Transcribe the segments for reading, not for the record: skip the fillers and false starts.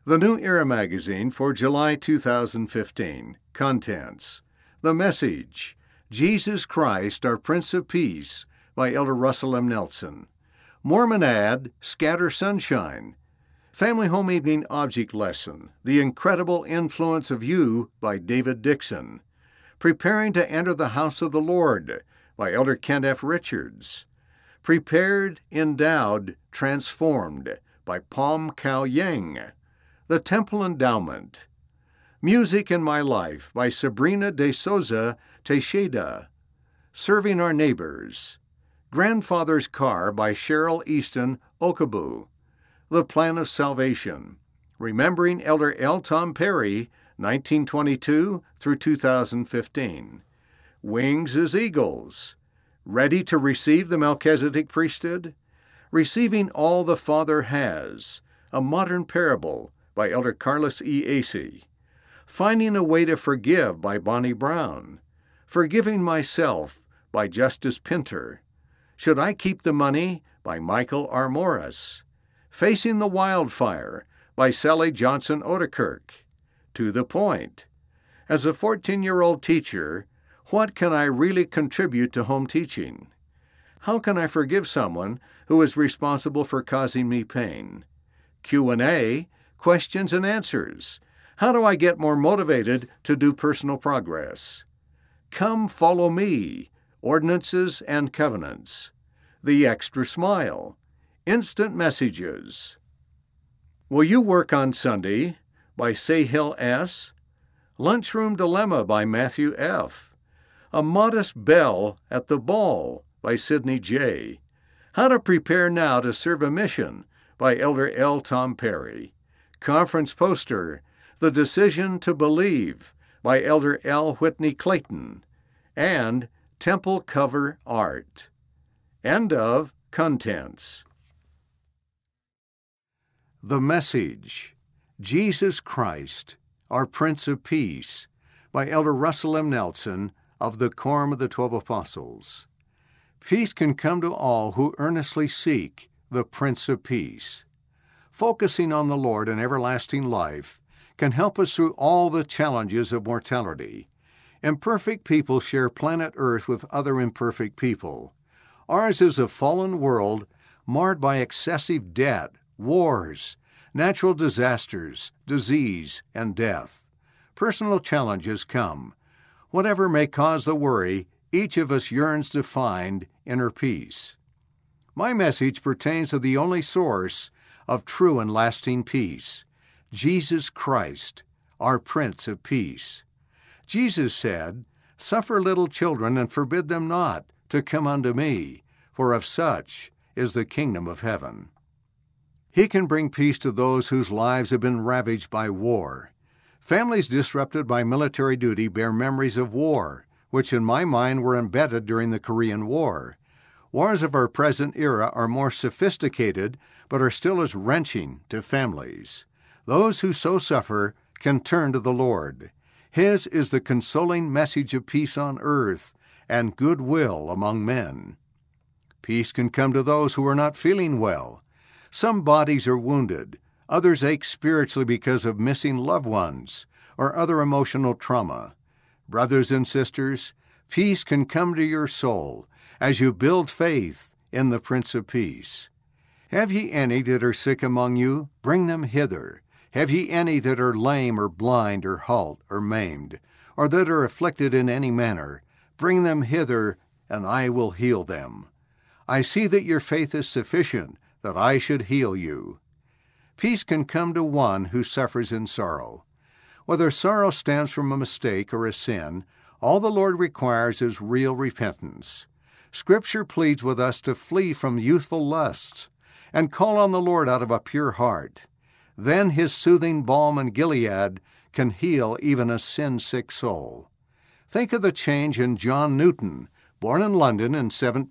The New Era magazine for July 2015. Contents. The Message, Jesus Christ, Our Prince of Peace, by Elder Russell M. Nelson. Mormon Ad, Scatter Sunshine. Family Home Evening Object Lesson, The Incredible Influence of You, by David Dixon. Preparing to Enter the House of the Lord, by Elder Kent F. Richards. Prepared, Endowed, Transformed, by Palm Cao Yang. The Temple Endowment. Music in My Life, by Sabrina de Souza Teixeira. Serving Our Neighbors. Grandfather's Car, by Cheryl Easton Okabu. The Plan of Salvation. Remembering Elder L. Tom Perry, 1922 through 2015. Wings as Eagles. Ready to receive the Melchizedek priesthood? Receiving All the Father Has. A Modern Parable, by Elder Carlos E. Acey. Finding a Way to Forgive, by Bonnie Brown. Forgiving Myself, by Justice Pinter. Should I Keep the Money, by Michael R. Morris. Facing the Wildfire, by Sally Johnson Odekirk. To the Point. As a 14-year-old teacher, what can I really contribute to home teaching? How can I forgive someone who is responsible for causing me pain? Q&A, Questions and Answers. How do I get more motivated to do personal progress? Come Follow Me, Ordinances and Covenants. The Extra Smile. Instant Messages. Will You Work on Sunday, by Sahil S. Lunchroom Dilemma, by Matthew F. A Modest Belle at the Ball, by Sidney J. How to Prepare Now to Serve a Mission, by Elder L. Tom Perry. Conference Poster, The Decision to Believe, by Elder L. Whitney Clayton. And Temple Cover Art. End of contents. The Message, Jesus Christ, Our Prince of Peace, by Elder Russell M. Nelson of the Quorum of the 12 Apostles. Peace can come to all who earnestly seek the Prince of Peace. Focusing on the Lord and everlasting life can help us through all the challenges of mortality. Imperfect people share planet Earth with other imperfect people. Ours is a fallen world marred by excessive debt, wars, natural disasters, disease, and death. Personal challenges come. Whatever may cause the worry, each of us yearns to find inner peace. My message pertains to the only source of true and lasting peace, Jesus Christ, our Prince of Peace. Jesus said, "Suffer little children and forbid them not to come unto me, for of such is the kingdom of heaven." He can bring peace to those whose lives have been ravaged by war. Families disrupted by military duty bear memories of war, which in my mind were embedded during the Korean War. Wars of our present era are more sophisticated, but are still as wrenching to families. Those who so suffer can turn to the Lord. His is the consoling message of peace on earth and goodwill among men. Peace can come to those who are not feeling well. Some bodies are wounded, others ache spiritually because of missing loved ones or other emotional trauma. Brothers and sisters, peace can come to your soul as you build faith in the Prince of Peace. Have ye any that are sick among you? Bring them hither. Have ye any that are lame or blind or halt or maimed, or that are afflicted in any manner? Bring them hither, and I will heal them. I see that your faith is sufficient, that I should heal you. Peace can come to one who suffers in sorrow. Whether sorrow stems from a mistake or a sin, all the Lord requires is real repentance. Scripture pleads with us to flee from youthful lusts and call on the Lord out of a pure heart. Then His soothing balm in Gilead can heal even a sin-sick soul. Think of the change in John Newton, born in London in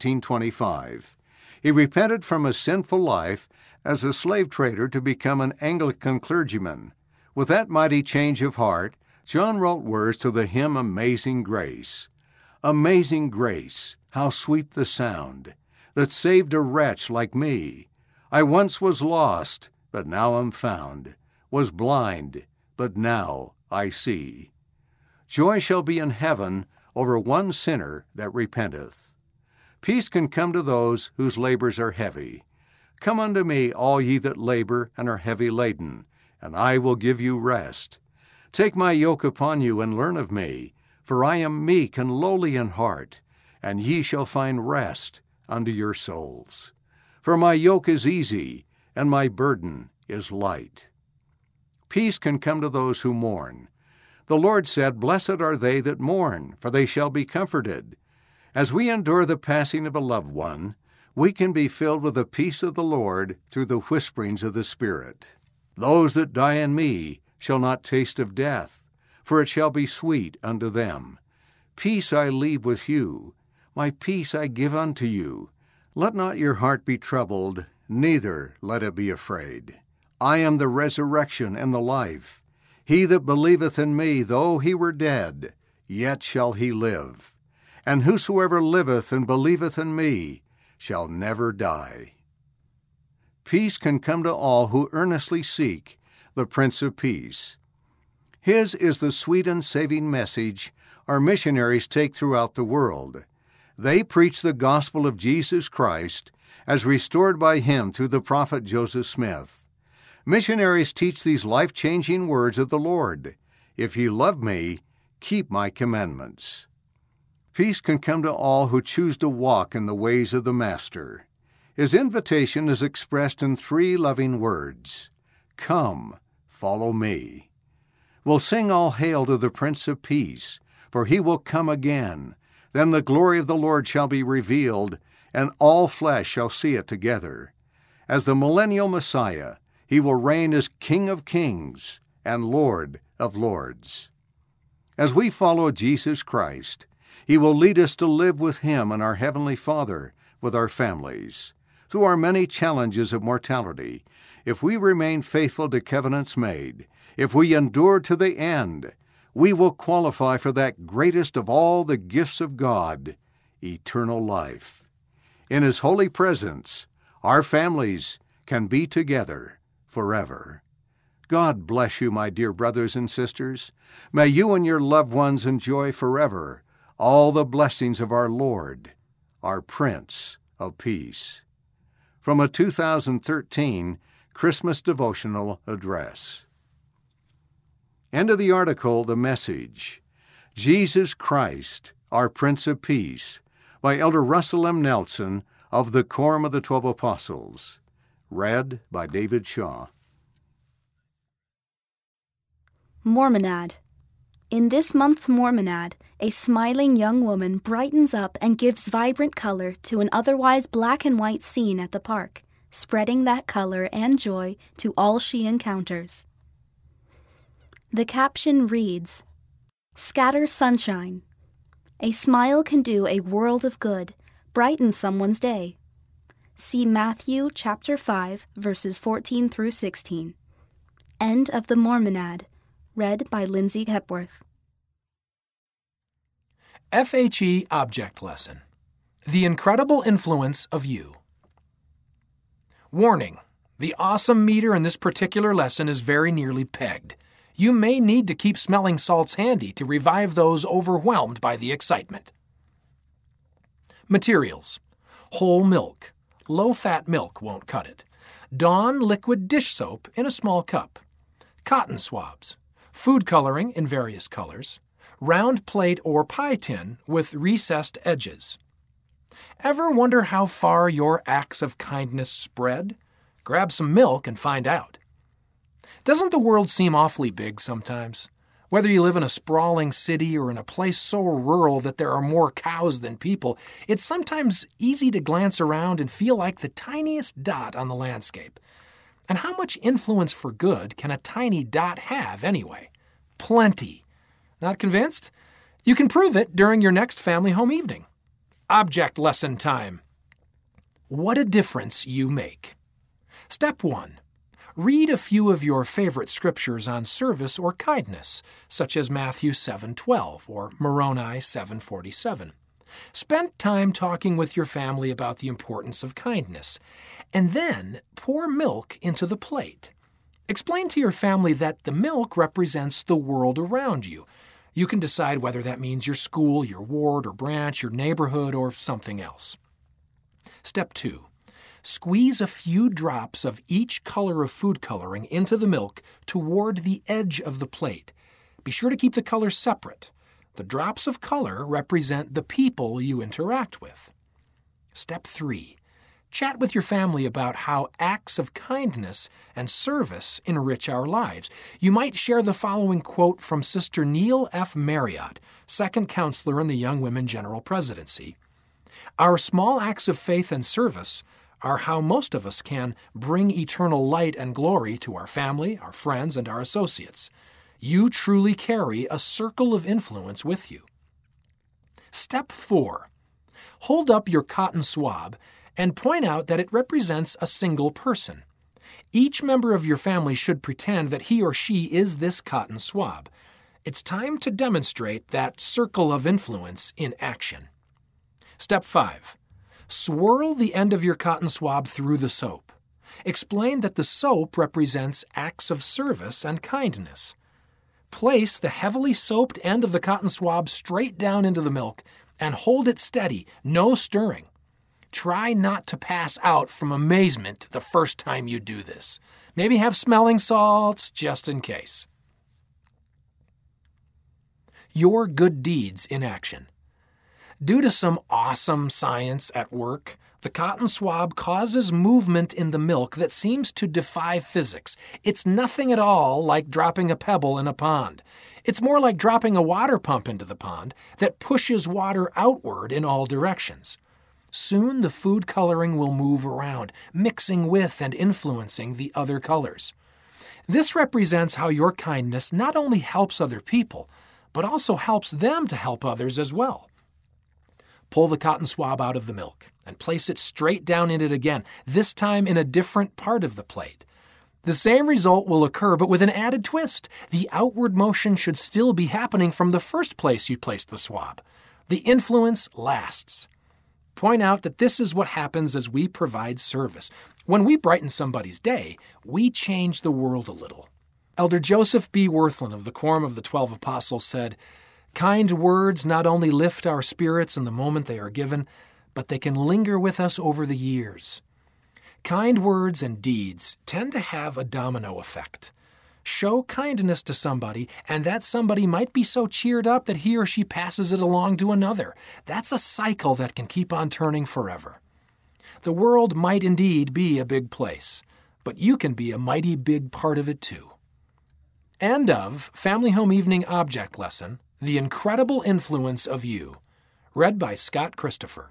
1725. He repented from a sinful life as a slave trader to become an Anglican clergyman. With that mighty change of heart, John wrote words to the hymn Amazing Grace. Amazing grace, how sweet the sound, that saved a wretch like me. I once was lost, but now am found. was blind, but now I see. Joy shall be in heaven over one sinner that repenteth. Peace can come to those whose labors are heavy. Come unto me, all ye that labor and are heavy laden, and I will give you rest. Take my yoke upon you and learn of me, for I am meek and lowly in heart, and ye shall find rest unto your souls. For my yoke is easy, and my burden is light. Peace can come to those who mourn. The Lord said, Blessed are they that mourn, for they shall be comforted. As we endure the passing of a loved one, we can be filled with the peace of the Lord through the whisperings of the Spirit. Those that die in me shall not taste of death, for it shall be sweet unto them. Peace I leave with you, my peace I give unto you. Let not your heart be troubled, neither let it be afraid. I am the resurrection and the life. He that believeth in me, though he were dead, yet shall he live. And whosoever liveth and believeth in me shall never die. Peace can come to all who earnestly seek the Prince of Peace. His is the sweet and saving message our missionaries take throughout the world. They preach the gospel of Jesus Christ as restored by him through the prophet Joseph Smith. Missionaries teach these life-changing words of the Lord. If ye love me, keep my commandments. Peace can come to all who choose to walk in the ways of the Master. His invitation is expressed in 3 loving words. Come, follow me. We'll sing all hail to the Prince of Peace, for he will come again. Then the glory of the Lord shall be revealed, and all flesh shall see it together. As the millennial Messiah, he will reign as King of kings and Lord of lords. As we follow Jesus Christ, he will lead us to live with him and our Heavenly Father, with our families. Through our many challenges of mortality, if we remain faithful to covenants made, if we endure to the end, we will qualify for that greatest of all the gifts of God, eternal life. In his holy presence, our families can be together forever. God bless you, my dear brothers and sisters. May you and your loved ones enjoy forever all the blessings of our Lord, our Prince of Peace. From a 2013 Christmas devotional address. End of the article, The Message, Jesus Christ, Our Prince of Peace, by Elder Russell M. Nelson of the Quorum of the 12 Apostles. Read by David Shaw. Mormonad. In this month's Mormonad, a smiling young woman brightens up and gives vibrant color to an otherwise black and white scene at the park, spreading that color and joy to all she encounters. The caption reads, Scatter sunshine. A smile can do a world of good, brighten someone's day. See Matthew chapter 5, verses 14 through 16. End of the Mormonad. Read by Lindsay Hepworth. FHE Object Lesson. The Incredible Influence of You. Warning: the awesome meter in this particular lesson is very nearly pegged. You may need to keep smelling salts handy to revive those overwhelmed by the excitement. Materials: whole milk. Low-fat milk won't cut it. Dawn liquid dish soap in a small cup. Cotton swabs. Food coloring in various colors. Round plate or pie tin with recessed edges. Ever wonder how far your acts of kindness spread? Grab some milk and find out. Doesn't the world seem awfully big sometimes? Whether you live in a sprawling city or in a place so rural that there are more cows than people, it's sometimes easy to glance around and feel like the tiniest dot on the landscape. And how much influence for good can a tiny dot have anyway? Plenty. Not convinced? You can prove it during your next family home evening. Object lesson time. What a difference you make. Step 1. Read a few of your favorite scriptures on service or kindness, such as Matthew 7:12 or Moroni 7:47. Spend time talking with your family about the importance of kindness, and then pour milk into the plate. Explain to your family that the milk represents the world around you. You can decide whether that means your school, your ward or branch, your neighborhood, or something else. Step 2. Squeeze a few drops of each color of food coloring into the milk toward the edge of the plate. Be sure to keep the colors separate. The drops of color represent the people you interact with. Step 3. Chat with your family about how acts of kindness and service enrich our lives. You might share the following quote from Sister Neil F. Marriott, second counselor in the Young Women General Presidency. Our small acts of faith and service are how most of us can bring eternal light and glory to our family, our friends, and our associates. You truly carry a circle of influence with you. Step 4. Hold up your cotton swab and point out that it represents a single person. Each member of your family should pretend that he or she is this cotton swab. It's time to demonstrate that circle of influence in action. Step 5. Swirl the end of your cotton swab through the soap. Explain that the soap represents acts of service and kindness. Place the heavily soaped end of the cotton swab straight down into the milk and hold it steady, no stirring. Try not to pass out from amazement the first time you do this. Maybe have smelling salts just in case. Your good deeds in action. Due to some awesome science at work, the cotton swab causes movement in the milk that seems to defy physics. It's nothing at all like dropping a pebble in a pond. It's more like dropping a water pump into the pond that pushes water outward in all directions. Soon the food coloring will move around, mixing with and influencing the other colors. This represents how your kindness not only helps other people, but also helps them to help others as well. Pull the cotton swab out of the milk and place it straight down in it again, this time in a different part of the plate. The same result will occur, but with an added twist. The outward motion should still be happening from the first place you placed the swab. The influence lasts. Point out that this is what happens as we provide service. When we brighten somebody's day, we change the world a little. Elder Joseph B. Wirthlin of the Quorum of the 12 Apostles said, "Kind words not only lift our spirits in the moment they are given, but they can linger with us over the years." Kind words and deeds tend to have a domino effect. Show kindness to somebody, and that somebody might be so cheered up that he or she passes it along to another. That's a cycle that can keep on turning forever. The world might indeed be a big place, but you can be a mighty big part of it too. End of Family Home Evening Object Lesson, The Incredible Influence of You. Read by Scott Christopher.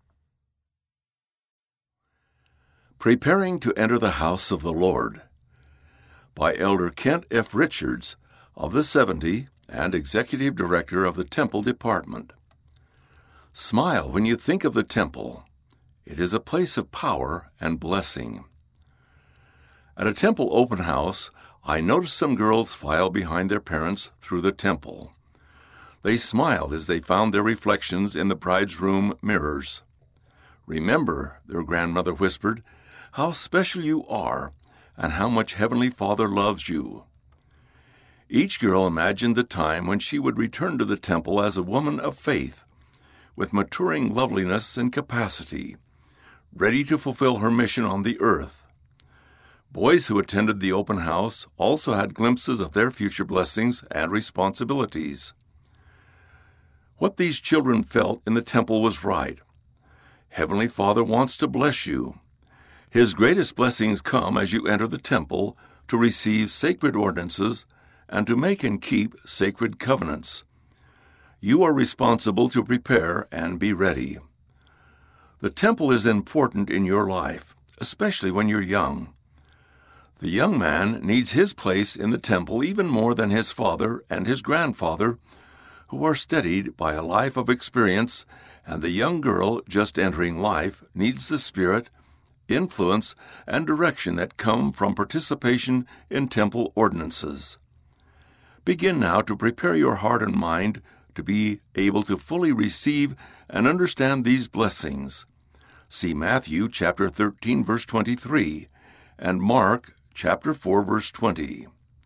Preparing to Enter the House of the Lord, by Elder Kent F. Richards of the 70 and Executive Director of the Temple Department. Smile when you think of the temple. It is a place of power and blessing. At a temple open house, I noticed some girls file behind their parents through the temple. They smiled as they found their reflections in the bride's room mirrors. "Remember," their grandmother whispered, "how special you are and how much Heavenly Father loves you." Each girl imagined the time when she would return to the temple as a woman of faith, with maturing loveliness and capacity, ready to fulfill her mission on the earth. Boys who attended the open house also had glimpses of their future blessings and responsibilities. What these children felt in the temple was right. Heavenly Father wants to bless you. His greatest blessings come as you enter the temple to receive sacred ordinances and to make and keep sacred covenants. You are responsible to prepare and be ready. The temple is important in your life, especially when you're young. The young man needs his place in the temple even more than his father and his grandfather, who are steadied by a life of experience, and the young girl just entering life needs the spirit, influence, and direction that come from participation in temple ordinances. Begin now to prepare your heart and mind to be able to fully receive and understand these blessings. See Matthew chapter 13, verse 23, and Mark chapter 4, verse 20.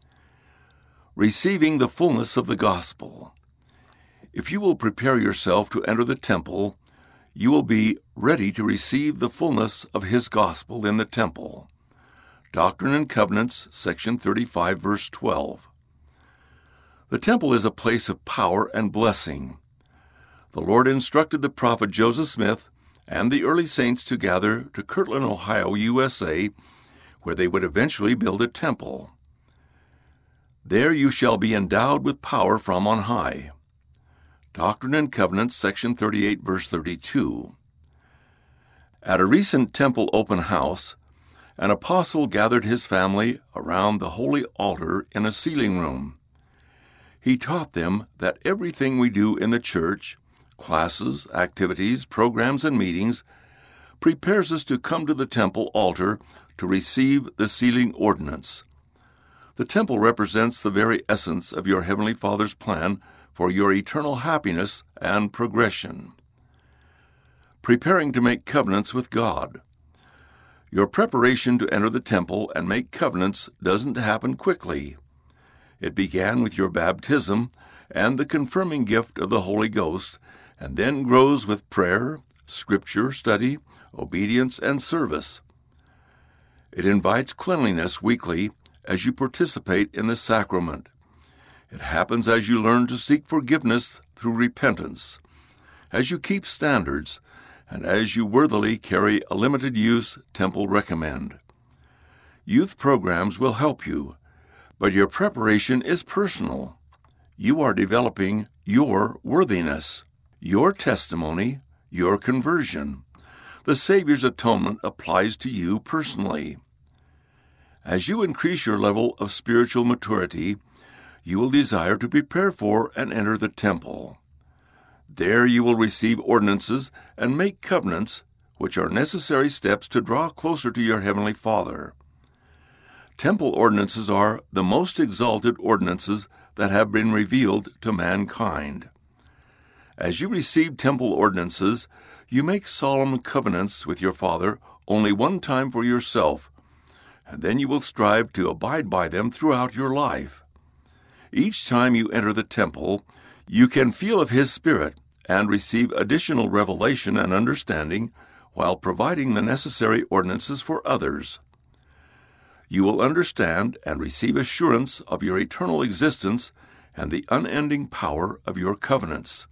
Receiving the fullness of the gospel. If you will prepare yourself to enter the temple, you will be ready to receive the fullness of his gospel in the temple. Doctrine and Covenants, section 35, verse 12. The temple is a place of power and blessing. The Lord instructed the prophet Joseph Smith and the early saints to gather to Kirtland, Ohio, USA, where they would eventually build a temple. There you shall be endowed with power from on high. Doctrine and Covenants, section 38, verse 32. At a recent temple open house, an apostle gathered his family around the holy altar in a sealing room. He taught them that everything we do in the church, classes, activities, programs, and meetings, prepares us to come to the temple altar to receive the sealing ordinance. The temple represents the very essence of your Heavenly Father's plan for your eternal happiness and progression. Preparing to make covenants with God. Your preparation to enter the temple and make covenants doesn't happen quickly. It began with your baptism and the confirming gift of the Holy Ghost, and then grows with prayer, scripture study, obedience, and service. It invites cleanliness weekly as you participate in the sacrament. It happens as you learn to seek forgiveness through repentance, as you keep standards, and as you worthily carry a limited-use temple recommend. Youth programs will help you, but your preparation is personal. You are developing your worthiness, your testimony, your conversion. The Savior's atonement applies to you personally. As you increase your level of spiritual maturity, you will desire to prepare for and enter the temple. There you will receive ordinances and make covenants, which are necessary steps to draw closer to your Heavenly Father. Temple ordinances are the most exalted ordinances that have been revealed to mankind. As you receive temple ordinances, you make solemn covenants with your Father only one time for yourself, and then you will strive to abide by them throughout your life. Each time you enter the temple, you can feel of His Spirit and receive additional revelation and understanding while providing the necessary ordinances for others. You will understand and receive assurance of your eternal existence and the unending power of your covenants.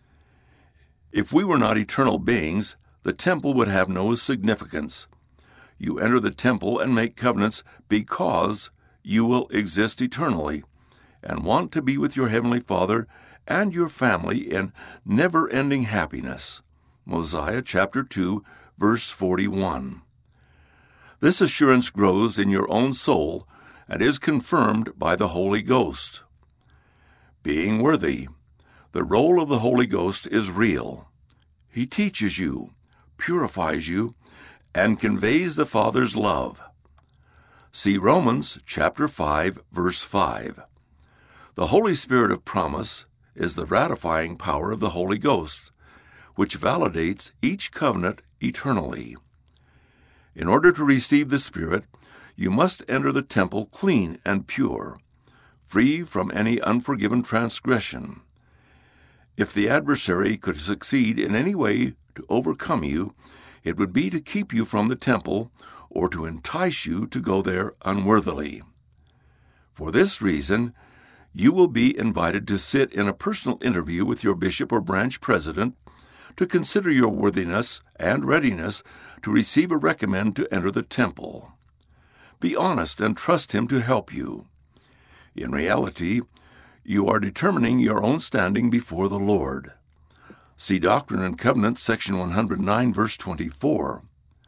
If we were not eternal beings, the temple would have no significance. You enter the temple and make covenants because you will exist eternally and want to be with your Heavenly Father and your family in never-ending happiness. Mosiah chapter 2, verse 41. This assurance grows in your own soul and is confirmed by the Holy Ghost. Being worthy. The role of the Holy Ghost is real. He teaches you, purifies you, and conveys the Father's love. See Romans chapter 5, verse 5. The Holy Spirit of promise is the ratifying power of the Holy Ghost, which validates each covenant eternally. In order to receive the Spirit, you must enter the temple clean and pure, free from any unforgiven transgression. If the adversary could succeed in any way to overcome you, it would be to keep you from the temple or to entice you to go there unworthily. For this reason, you will be invited to sit in a personal interview with your bishop or branch president to consider your worthiness and readiness to receive a recommend to enter the temple. Be honest and trust him to help you. In reality, you are determining your own standing before the Lord. See Doctrine and Covenants, section 109, verse 24.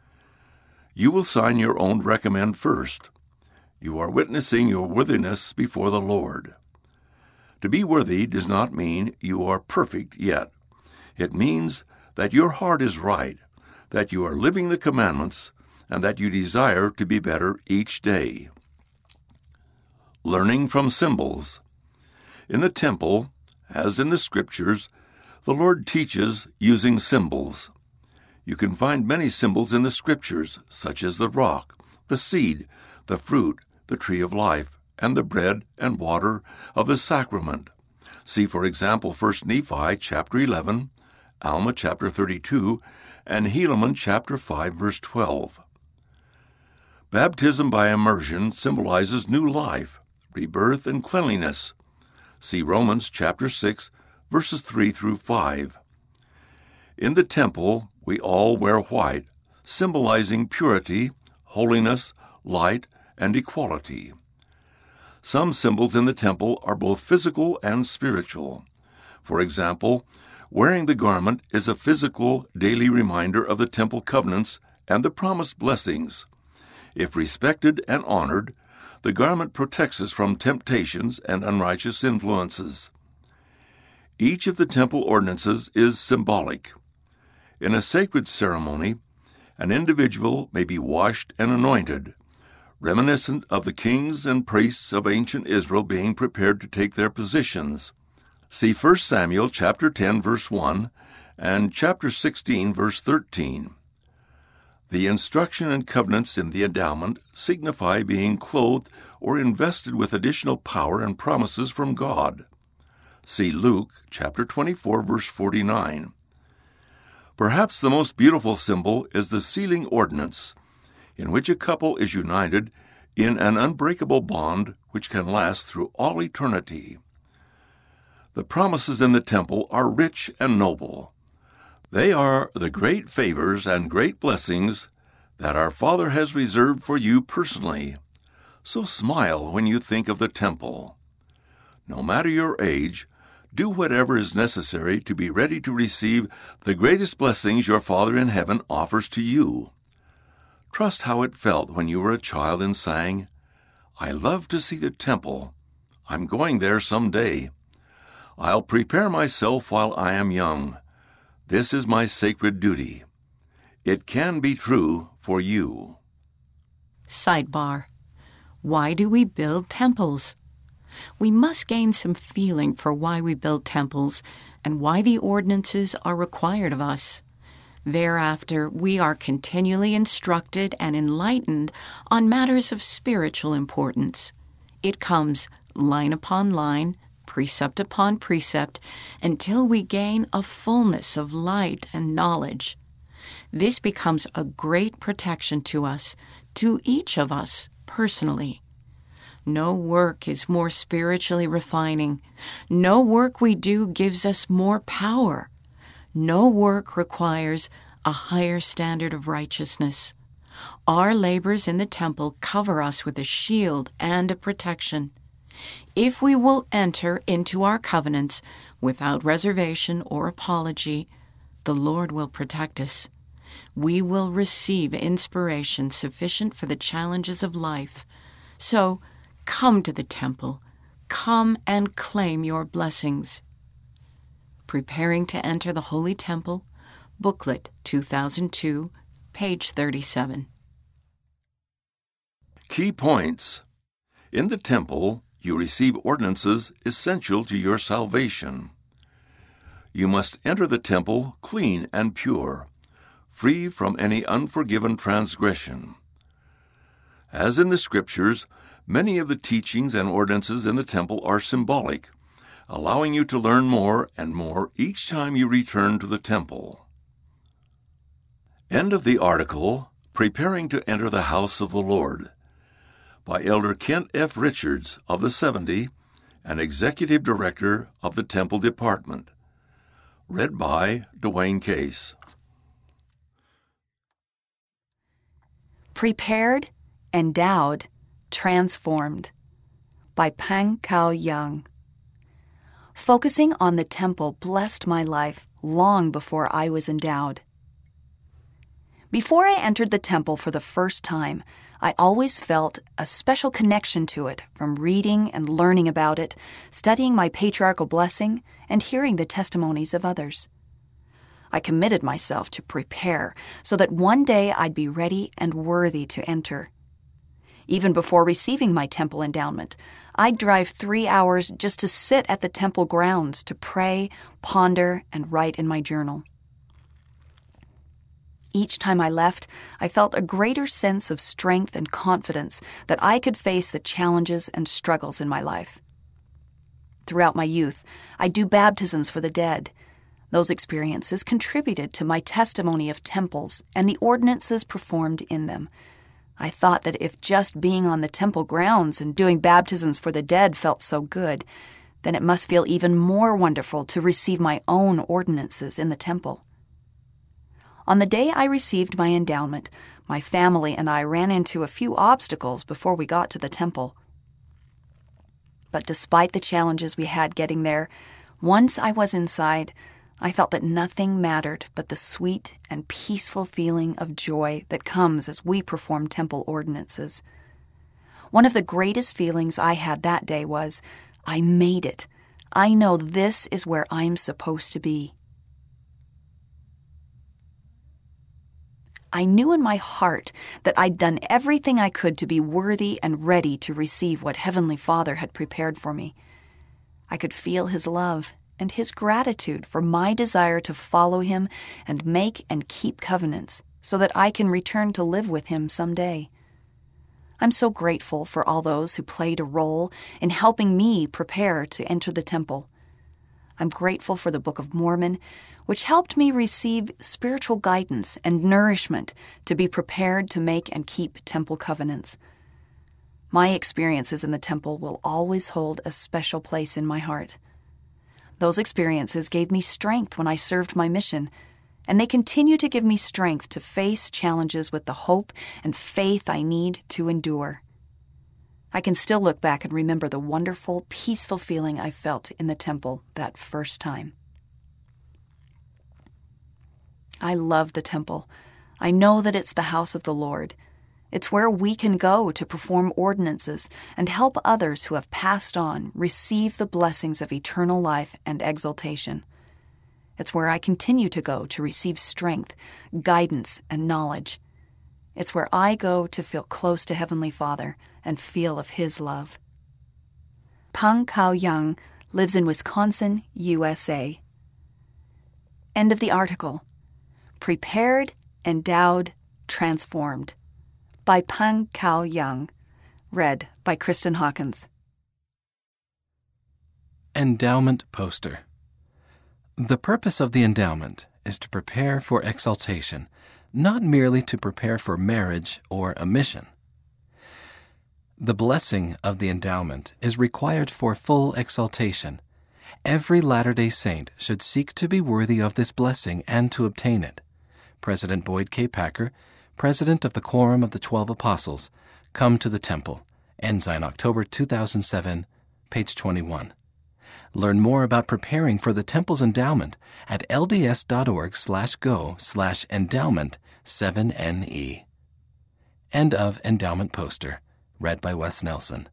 You will sign your own recommend first. You are witnessing your worthiness before the Lord. To be worthy does not mean you are perfect yet. It means that your heart is right, that you are living the commandments, and that you desire to be better each day. Learning from symbols. In the temple, as in the Scriptures, the Lord teaches using symbols. You can find many symbols in the Scriptures, such as the rock, the seed, the fruit, the tree of life, and the bread and water of the sacrament. See, for example, 1 Nephi chapter 11, Alma chapter 32, and Helaman chapter 5, verse 12. Baptism by immersion symbolizes new life, rebirth, and cleanliness. See Romans chapter 6, verses 3 through 5. In the temple, we all wear white, symbolizing purity, holiness, light, and equality. Some symbols in the temple are both physical and spiritual. For example, wearing the garment is a physical, daily reminder of the temple covenants and the promised blessings. If respected and honored, the garment protects us from temptations and unrighteous influences. Each of the temple ordinances is symbolic. In a sacred ceremony, an individual may be washed and anointed, reminiscent of the kings and priests of ancient Israel being prepared to take their positions. See 1 Samuel chapter 10, verse 1, and chapter 16, verse 13. The instruction and covenants in the endowment signify being clothed or invested with additional power and promises from God. See Luke chapter 24, verse 49. Perhaps the most beautiful symbol is the sealing ordinance, in which a couple is united in an unbreakable bond which can last through all eternity. The promises in the temple are rich and noble. They are the great favors and great blessings that our Father has reserved for you personally. So smile when you think of the temple. No matter your age, do whatever is necessary to be ready to receive the greatest blessings your Father in heaven offers to you. Trust how it felt when you were a child and sang, "I love to see the temple. I'm going there someday. I'll prepare myself while I am young. This is my sacred duty." It can be true for you. Sidebar. Why do we build temples? We must gain some feeling for why we build temples and why the ordinances are required of us. Thereafter, we are continually instructed and enlightened on matters of spiritual importance. It comes line upon line, precept upon precept, until we gain a fullness of light and knowledge. This becomes a great protection to us, to each of us personally. No work is more spiritually refining. No work we do gives us more power. No work requires a higher standard of righteousness. Our labors in the temple cover us with a shield and a protection. If we will enter into our covenants without reservation or apology, the Lord will protect us. We will receive inspiration sufficient for the challenges of life. So, come to the temple. Come and claim your blessings. Preparing to Enter the Holy Temple, Booklet 2002, page 37. Key points. In the temple, you receive ordinances essential to your salvation. You must enter the temple clean and pure, free from any unforgiven transgression. As in the Scriptures, many of the teachings and ordinances in the temple are symbolic, allowing you to learn more and more each time you return to the temple. End of the article, Preparing to Enter the House of the Lord, by Elder Kent F. Richards of the 70 and Executive Director of the Temple Department. Read by Dwayne Case. Prepared, Endowed, Transformed, by Pang Kao Young. Focusing on the temple blessed my life long before I was endowed. Before I entered the temple for the first time, I always felt a special connection to it from reading and learning about it, studying my patriarchal blessing, and hearing the testimonies of others. I committed myself to prepare so that one day I'd be ready and worthy to enter. Even before receiving my temple endowment, I'd drive 3 hours just to sit at the temple grounds to pray, ponder, and write in my journal. Each time I left, I felt a greater sense of strength and confidence that I could face the challenges and struggles in my life. Throughout my youth, I'd do baptisms for the dead. Those experiences contributed to my testimony of temples and the ordinances performed in them. I thought that if just being on the temple grounds and doing baptisms for the dead felt so good, then it must feel even more wonderful to receive my own ordinances in the temple. On the day I received my endowment, my family and I ran into a few obstacles before we got to the temple. But despite the challenges we had getting there, once I was inside, I felt that nothing mattered but the sweet and peaceful feeling of joy that comes as we perform temple ordinances. One of the greatest feelings I had that day was, I made it. I know this is where I'm supposed to be. I knew in my heart that I'd done everything I could to be worthy and ready to receive what Heavenly Father had prepared for me. I could feel His love and His gratitude for my desire to follow Him and make and keep covenants so that I can return to live with Him someday. I'm so grateful for all those who played a role in helping me prepare to enter the temple. I'm grateful for the Book of Mormon, which helped me receive spiritual guidance and nourishment to be prepared to make and keep temple covenants. My experiences in the temple will always hold a special place in my heart. Those experiences gave me strength when I served my mission, and they continue to give me strength to face challenges with the hope and faith I need to endure. I can still look back and remember the wonderful, peaceful feeling I felt in the temple that first time. I love the temple. I know that it's the house of the Lord. It's where we can go to perform ordinances and help others who have passed on receive the blessings of eternal life and exaltation. It's where I continue to go to receive strength, guidance, and knowledge. It's where I go to feel close to Heavenly Father and feel of His love. Pang Kao Young lives in Wisconsin, USA. End of the article. Prepared, Endowed, Transformed by Pang Kao Young. Read by Kristen Hawkins. Endowment Poster. The purpose of the endowment is to prepare for exaltation, not merely to prepare for marriage or a mission. The blessing of the endowment is required for full exaltation. Every Latter-day Saint should seek to be worthy of this blessing and to obtain it. President Boyd K. Packer, President of the Quorum of the 12 Apostles, Come to the Temple, Ensign, October 2007, page 21. Learn more about preparing for the Temple's endowment at lds.org/go/endowment7ne. End of Endowment Poster. Read by Wes Nelson.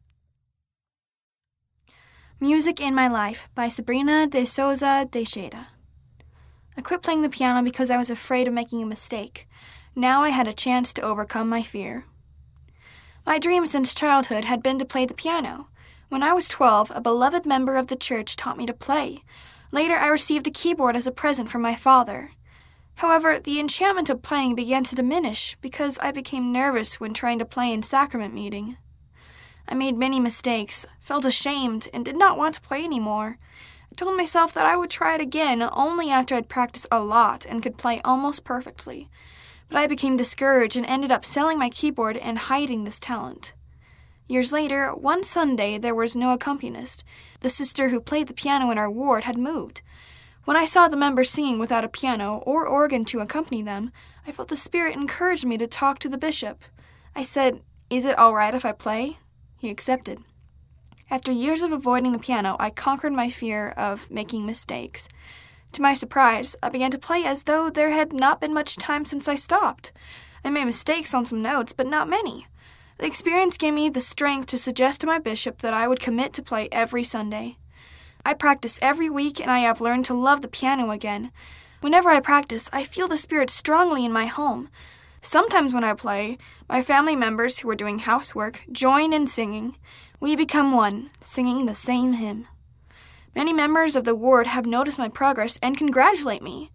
Music in My Life by Sabrina de Souza Teixeira. I quit playing the piano because I was afraid of making a mistake. Now I had a chance to overcome my fear. My dream since childhood had been to play the piano. When I was 12, a beloved member of the church taught me to play. Later, I received a keyboard as a present from my father. However, the enchantment of playing began to diminish because I became nervous when trying to play in sacrament meeting. I made many mistakes, felt ashamed, and did not want to play anymore. I told myself that I would try it again only after I'd practiced a lot and could play almost perfectly. But I became discouraged and ended up selling my keyboard and hiding this talent. Years later, one Sunday, there was no accompanist. The sister who played the piano in our ward had moved. When I saw the members singing without a piano or organ to accompany them, I felt the Spirit encourage me to talk to the bishop. I said, "Is it all right if I play?" He accepted. After years of avoiding the piano, I conquered my fear of making mistakes. To my surprise, I began to play as though there had not been much time since I stopped. I made mistakes on some notes, but not many. The experience gave me the strength to suggest to my bishop that I would commit to play every Sunday. I practice every week, and I have learned to love the piano again. Whenever I practice, I feel the Spirit strongly in my home. Sometimes when I play, my family members who are doing housework join in singing. We become one, singing the same hymn. Many members of the ward have noticed my progress and congratulate me.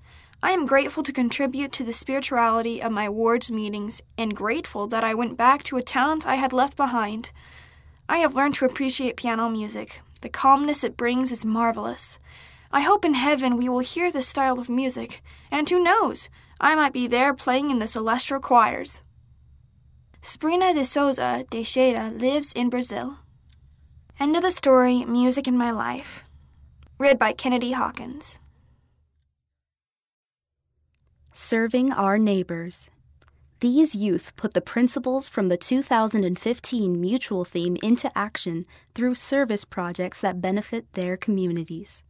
I am grateful to contribute to the spirituality of my ward's meetings and grateful that I went back to a talent I had left behind. I have learned to appreciate piano music. The calmness it brings is marvelous. I hope in heaven we will hear this style of music, and who knows, I might be there playing in the celestial choirs. Sabrina de Souza Teixeira lives in Brazil. End of the story, Music in My Life. Read by Kennedy Hawkins. Serving our neighbors. These youth put the principles from the 2015 Mutual Theme into action through service projects that benefit their communities.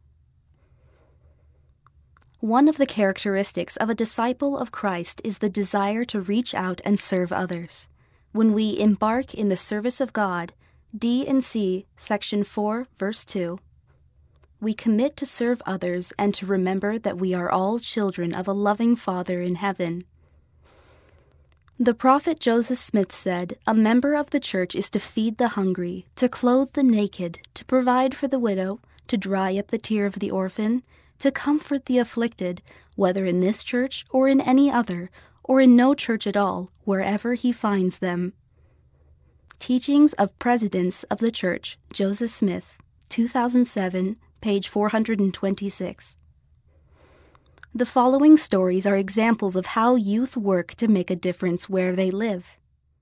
One of the characteristics of a disciple of Christ is the desire to reach out and serve others. When we embark in the service of God, D and C, Section 4, Verse 2, we commit to serve others and to remember that we are all children of a loving Father in heaven. The prophet Joseph Smith said, "A member of the church is to feed the hungry, to clothe the naked, to provide for the widow, to dry up the tear of the orphan, to comfort the afflicted, whether in this church or in any other, or in no church at all, wherever he finds them." Teachings of Presidents of the Church, Joseph Smith, 2007, page 426. The following stories are examples of how youth work to make a difference where they live.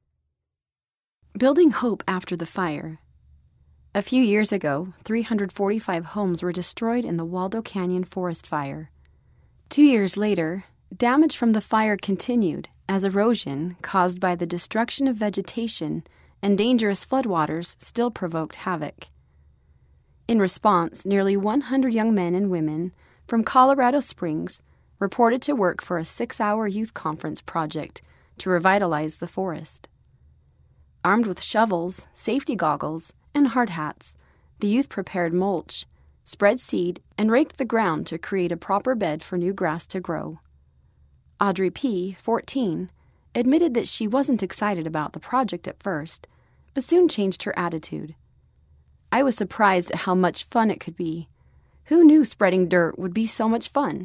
Building hope after the fire. A few years ago, 345 homes were destroyed in the Waldo Canyon forest fire. 2 years later, damage from the fire continued as erosion caused by the destruction of vegetation and dangerous floodwaters still provoked havoc. In response, nearly 100 young men and women from Colorado Springs reported to work for a 6-hour youth conference project to revitalize the forest. Armed with shovels, safety goggles, and hard hats, the youth prepared mulch, spread seed, and raked the ground to create a proper bed for new grass to grow. Audrey P., 14, admitted that she wasn't excited about the project at first, but soon changed her attitude. "I was surprised at how much fun it could be. Who knew spreading dirt would be so much fun?"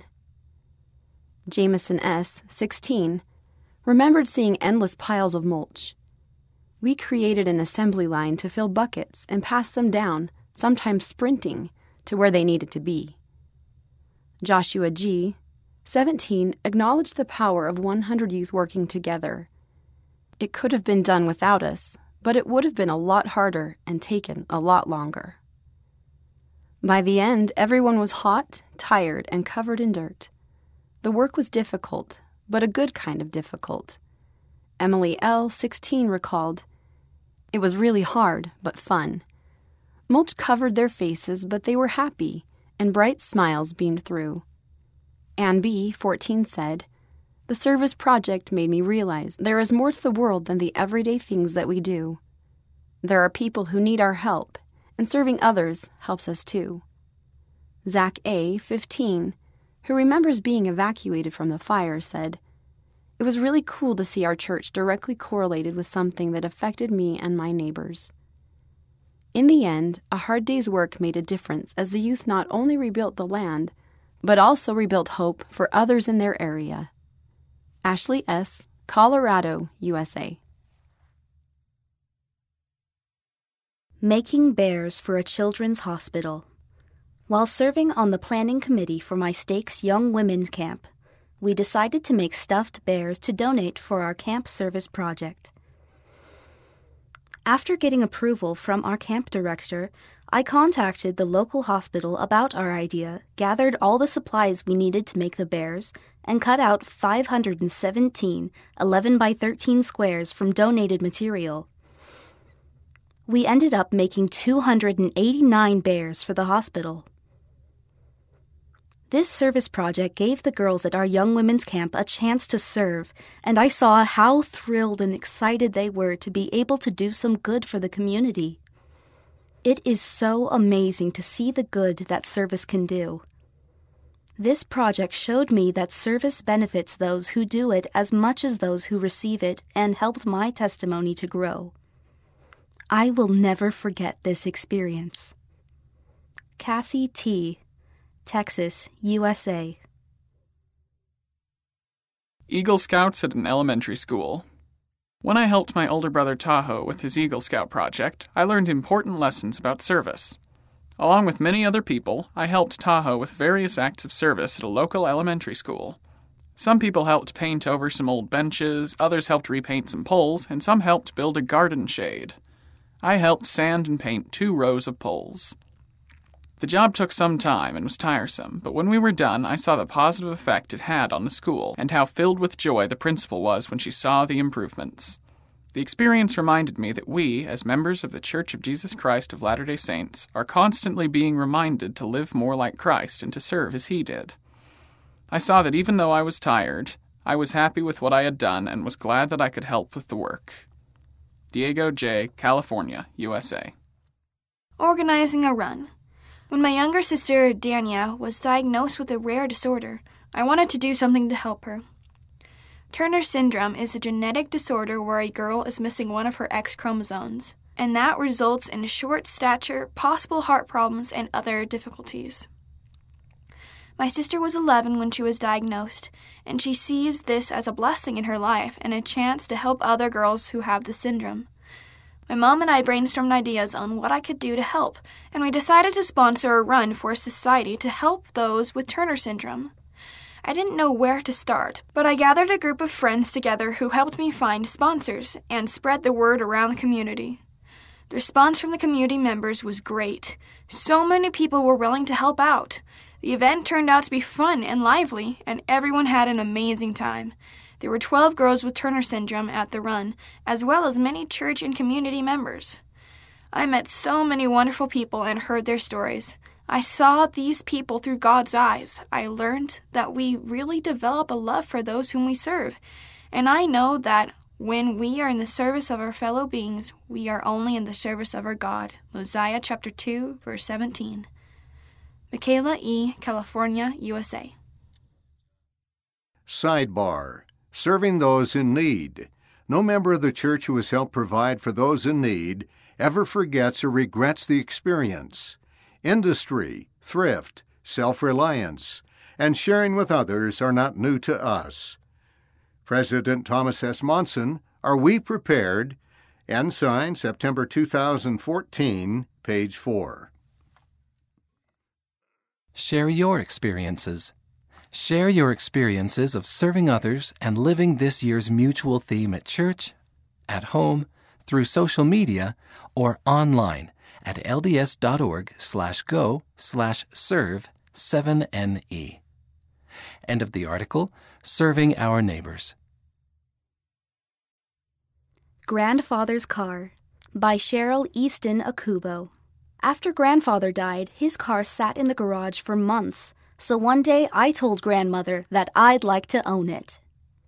Jameson S., 16, remembered seeing endless piles of mulch. "We created an assembly line to fill buckets and pass them down, sometimes sprinting, to where they needed to be." Joshua G., 17, acknowledged the power of 100 youth working together. "It could have been done without us, but it would have been a lot harder and taken a lot longer." By the end, everyone was hot, tired, and covered in dirt. The work was difficult, but a good kind of difficult. Emily L., 16, recalled, "It was really hard, but fun. Mulch covered their faces, but they were happy, and bright smiles beamed through." Ann B., 14, said, "The service project made me realize there is more to the world than the everyday things that we do. There are people who need our help, and serving others helps us too." Zach A., 15, who remembers being evacuated from the fire, said, "It was really cool to see our church directly correlated with something that affected me and my neighbors." In the end, a hard day's work made a difference as the youth not only rebuilt the land, but also rebuilt hope for others in their area. Ashley S., Colorado, USA. Making bears for a children's hospital. While serving on the planning committee for my state's Young Women's Camp, we decided to make stuffed bears to donate for our camp service project. After getting approval from our camp director, I contacted the local hospital about our idea, gathered all the supplies we needed to make the bears, and cut out 517 11 by 13 squares from donated material. We ended up making 289 bears for the hospital. This service project gave the girls at our Young Women's Camp a chance to serve, and I saw how thrilled and excited they were to be able to do some good for the community. It is so amazing to see the good that service can do. This project showed me that service benefits those who do it as much as those who receive it and helped my testimony to grow. I will never forget this experience. Cassie T., Texas, USA. Eagle Scouts at an elementary school. When I helped my older brother Tahoe with his Eagle Scout project, I learned important lessons about service. Along with many other people, I helped Tahoe with various acts of service at a local elementary school. Some people helped paint over some old benches, others helped repaint some poles, and some helped build a garden shade. I helped sand and paint 2 rows of poles. The job took some time and was tiresome, but when we were done, I saw the positive effect it had on the school and how filled with joy the principal was when she saw the improvements. The experience reminded me that we, as members of the Church of Jesus Christ of Latter-day Saints, are constantly being reminded to live more like Christ and to serve as he did. I saw that even though I was tired, I was happy with what I had done and was glad that I could help with the work. Diego J., California, USA. Organizing a run. When my younger sister, Dania, was diagnosed with a rare disorder, I wanted to do something to help her. Turner syndrome is a genetic disorder where a girl is missing one of her X chromosomes, and that results in short stature, possible heart problems, and other difficulties. My sister was 11 when she was diagnosed, and she sees this as a blessing in her life and a chance to help other girls who have the syndrome. My mom and I brainstormed ideas on what I could do to help, and we decided to sponsor a run for a society to help those with Turner syndrome. I didn't know where to start, but I gathered a group of friends together who helped me find sponsors and spread the word around the community. The response from the community members was great. So many people were willing to help out. The event turned out to be fun and lively, and everyone had an amazing time. There were 12 girls with Turner syndrome at the run, as well as many church and community members. I met so many wonderful people and heard their stories. I saw these people through God's eyes. I learned that we really develop a love for those whom we serve, and I know that when we are in the service of our fellow beings, we are only in the service of our God. Mosiah chapter 2, verse 17. Michaela E., California, USA. Sidebar: Serving those in need. No member of the church who has helped provide for those in need ever forgets or regrets the experience. Industry, thrift, self-reliance, and sharing with others are not new to us. President Thomas S. Monson, Are We Prepared? Ensign, September 2014, page 4. Share your experiences. Share your experiences of serving others and living this year's mutual theme at church, at home, through social media, or online at lds.org/go/serve7ne. End of the article, Serving Our Neighbors. Grandfather's Car by Cheryl Easton Akubo. After Grandfather died, his car sat in the garage for months, so one day I told Grandmother that I'd like to own it.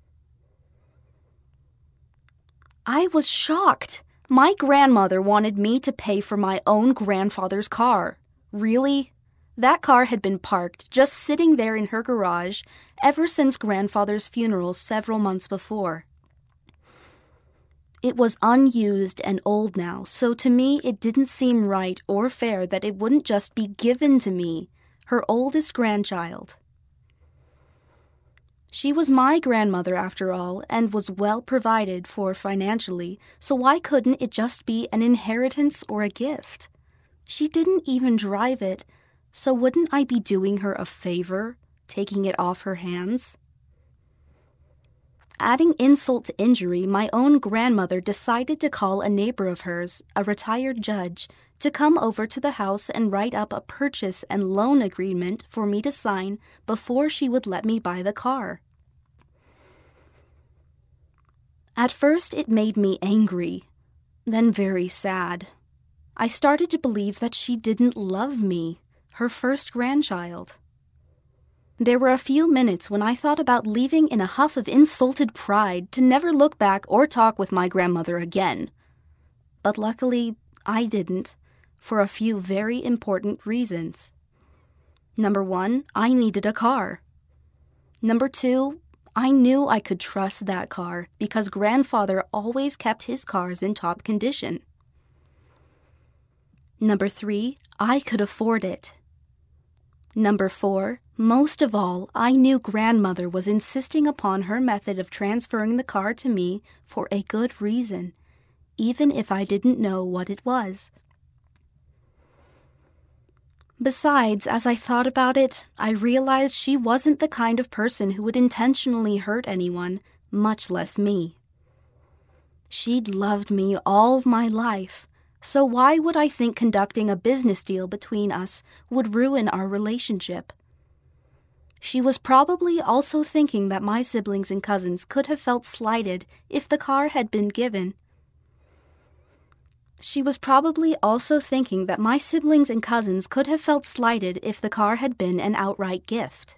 I was shocked. My grandmother wanted me to pay for my own grandfather's car. Really? That car had been parked, just sitting there in her garage, ever since Grandfather's funeral several months before. It was unused and old now, so to me it didn't seem right or fair that it wouldn't just be given to me, her oldest grandchild. She was my grandmother after all, and was well provided for financially, so why couldn't it just be an inheritance or a gift? She didn't even drive it, so wouldn't I be doing her a favor, taking it off her hands? Adding insult to injury, my own grandmother decided to call a neighbor of hers, a retired judge, to come over to the house and write up a purchase and loan agreement for me to sign before she would let me buy the car. At first, it made me angry, then very sad. I started to believe that she didn't love me, her first grandchild. There were a few minutes when I thought about leaving in a huff of insulted pride to never look back or talk with my grandmother again. But luckily, I didn't, for a few very important reasons. Number 1, I needed a car. Number 2, I knew I could trust that car because Grandfather always kept his cars in top condition. Number 3, I could afford it. Number 4, most of all, I knew grandmother was insisting upon her method of transferring the car to me for a good reason, even if I didn't know what it was. Besides, as I thought about it, I realized she wasn't the kind of person who would intentionally hurt anyone, much less me. She'd loved me all of my life, so why would I think conducting a business deal between us would ruin our relationship? She was probably also thinking that my siblings and cousins could have felt slighted if the car had been given. She was probably also thinking that my siblings and cousins could have felt slighted if the car had been an outright gift.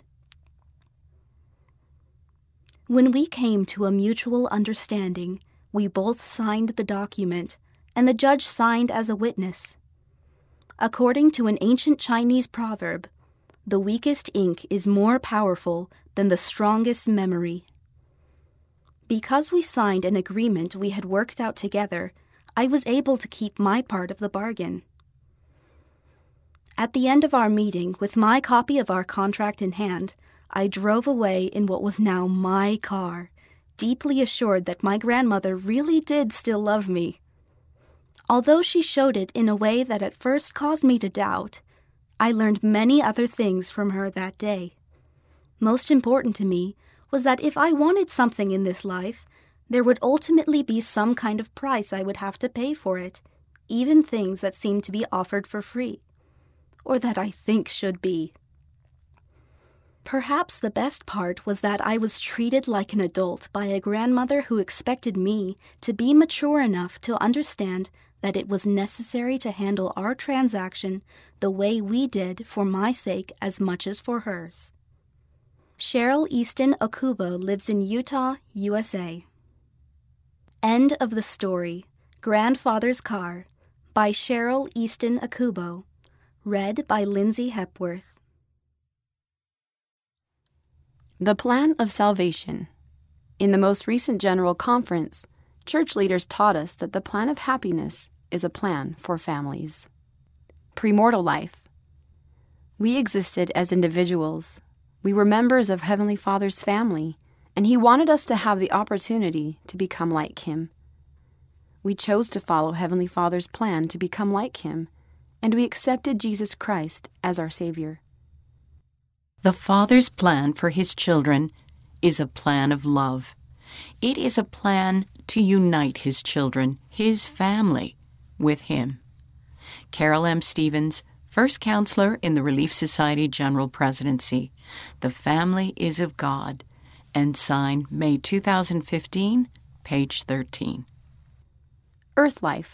When we came to a mutual understanding, we both signed the document, and the judge signed as a witness. According to an ancient Chinese proverb, the weakest ink is more powerful than the strongest memory. Because we signed an agreement we had worked out together, I was able to keep my part of the bargain. At the end of our meeting, with my copy of our contract in hand, I drove away in what was now my car, deeply assured that my grandmother really did still love me. Although she showed it in a way that at first caused me to doubt, I learned many other things from her that day. Most important to me was that if I wanted something in this life, there would ultimately be some kind of price I would have to pay for it, even things that seemed to be offered for free, or that I think should be. Perhaps the best part was that I was treated like an adult by a grandmother who expected me to be mature enough to understand that it was necessary to handle our transaction the way we did for my sake as much as for hers. Cheryl Easton Okubo lives in Utah, USA. End of the story, Grandfather's Car, by Cheryl Easton Okubo. Read by Lindsay Hepworth. The Plan of Salvation. In the most recent General Conference, church leaders taught us that the plan of happiness is a plan for families. Premortal life. We existed as individuals. We were members of Heavenly Father's family, and He wanted us to have the opportunity to become like Him. We chose to follow Heavenly Father's plan to become like Him, and we accepted Jesus Christ as our Savior. The Father's plan for His children is a plan of love. It is a plan to unite His children, His family, with Him. Carol M. Stevens, First Counselor in the Relief Society General Presidency. The Family is of God. And signed May 2015, page 13. Earth life.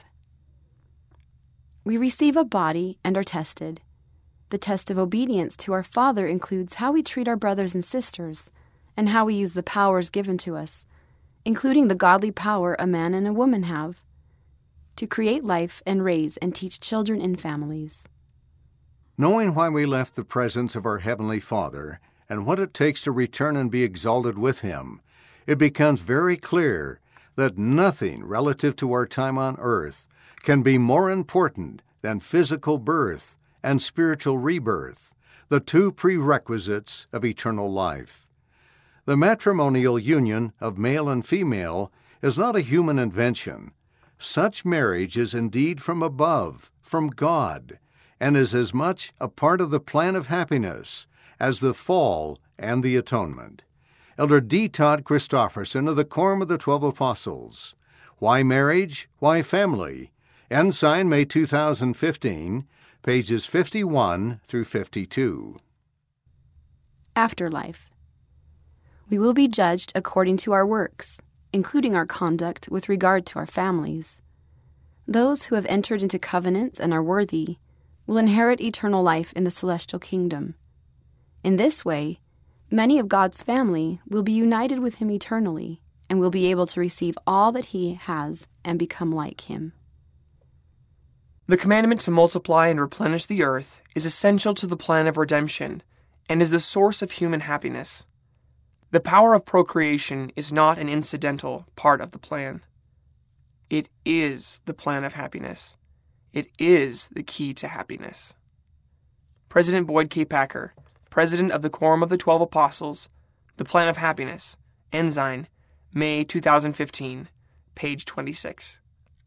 We receive a body and are tested. The test of obedience to our Father includes how we treat our brothers and sisters, and how we use the powers given to us, including the godly power a man and a woman have, to create life and raise and teach children in families. Knowing why we left the presence of our Heavenly Father, and what it takes to return and be exalted with Him, it becomes very clear that nothing relative to our time on earth can be more important than physical birth and spiritual rebirth, the two prerequisites of eternal life. The matrimonial union of male and female is not a human invention. Such marriage is indeed from above, from God, and is as much a part of the plan of happiness as the fall and the atonement. Elder D. Todd Christofferson of the Quorum of the 12 Apostles. Why Marriage? Why Family? Ensign, May 2015, pages 51 through 52. Afterlife. We will be judged according to our works, including our conduct with regard to our families. Those who have entered into covenants and are worthy will inherit eternal life in the celestial kingdom. In this way, many of God's family will be united with Him eternally and will be able to receive all that He has and become like Him. The commandment to multiply and replenish the earth is essential to the plan of redemption and is the source of human happiness. The power of procreation is not an incidental part of the plan. It is the plan of happiness. It is the key to happiness. President Boyd K. Packer, President of the Quorum of the 12 Apostles, The Plan of Happiness, Ensign, May 2015, page 26.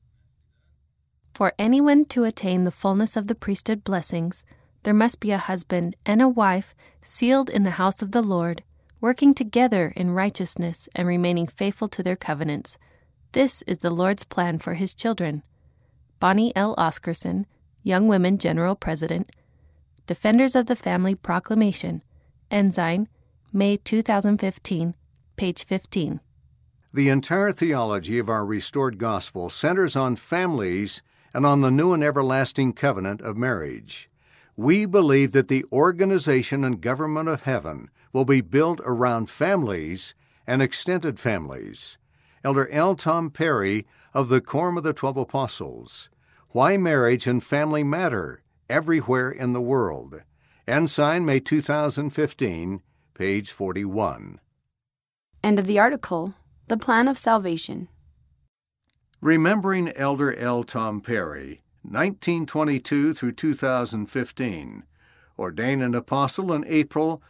For anyone to attain the fullness of the priesthood blessings, there must be a husband and a wife sealed in the house of the Lord, working together in righteousness and remaining faithful to their covenants. This is the Lord's plan for his children. Bonnie L. Oscarson, Young Women General President, Defenders of the Family Proclamation, Ensign, May 2015, page 15. The entire theology of our restored gospel centers on families and on the new and everlasting covenant of marriage. We believe that the organization and government of heaven will be built around families and extended families. Elder L. Tom Perry of the Quorum of the 12 Apostles. Why Marriage and Family Matter Everywhere in the World. Ensign, May 2015, page 41. End of the article, The Plan of Salvation. Remembering Elder L. Tom Perry, 1922 through 2015. Ordained an apostle in April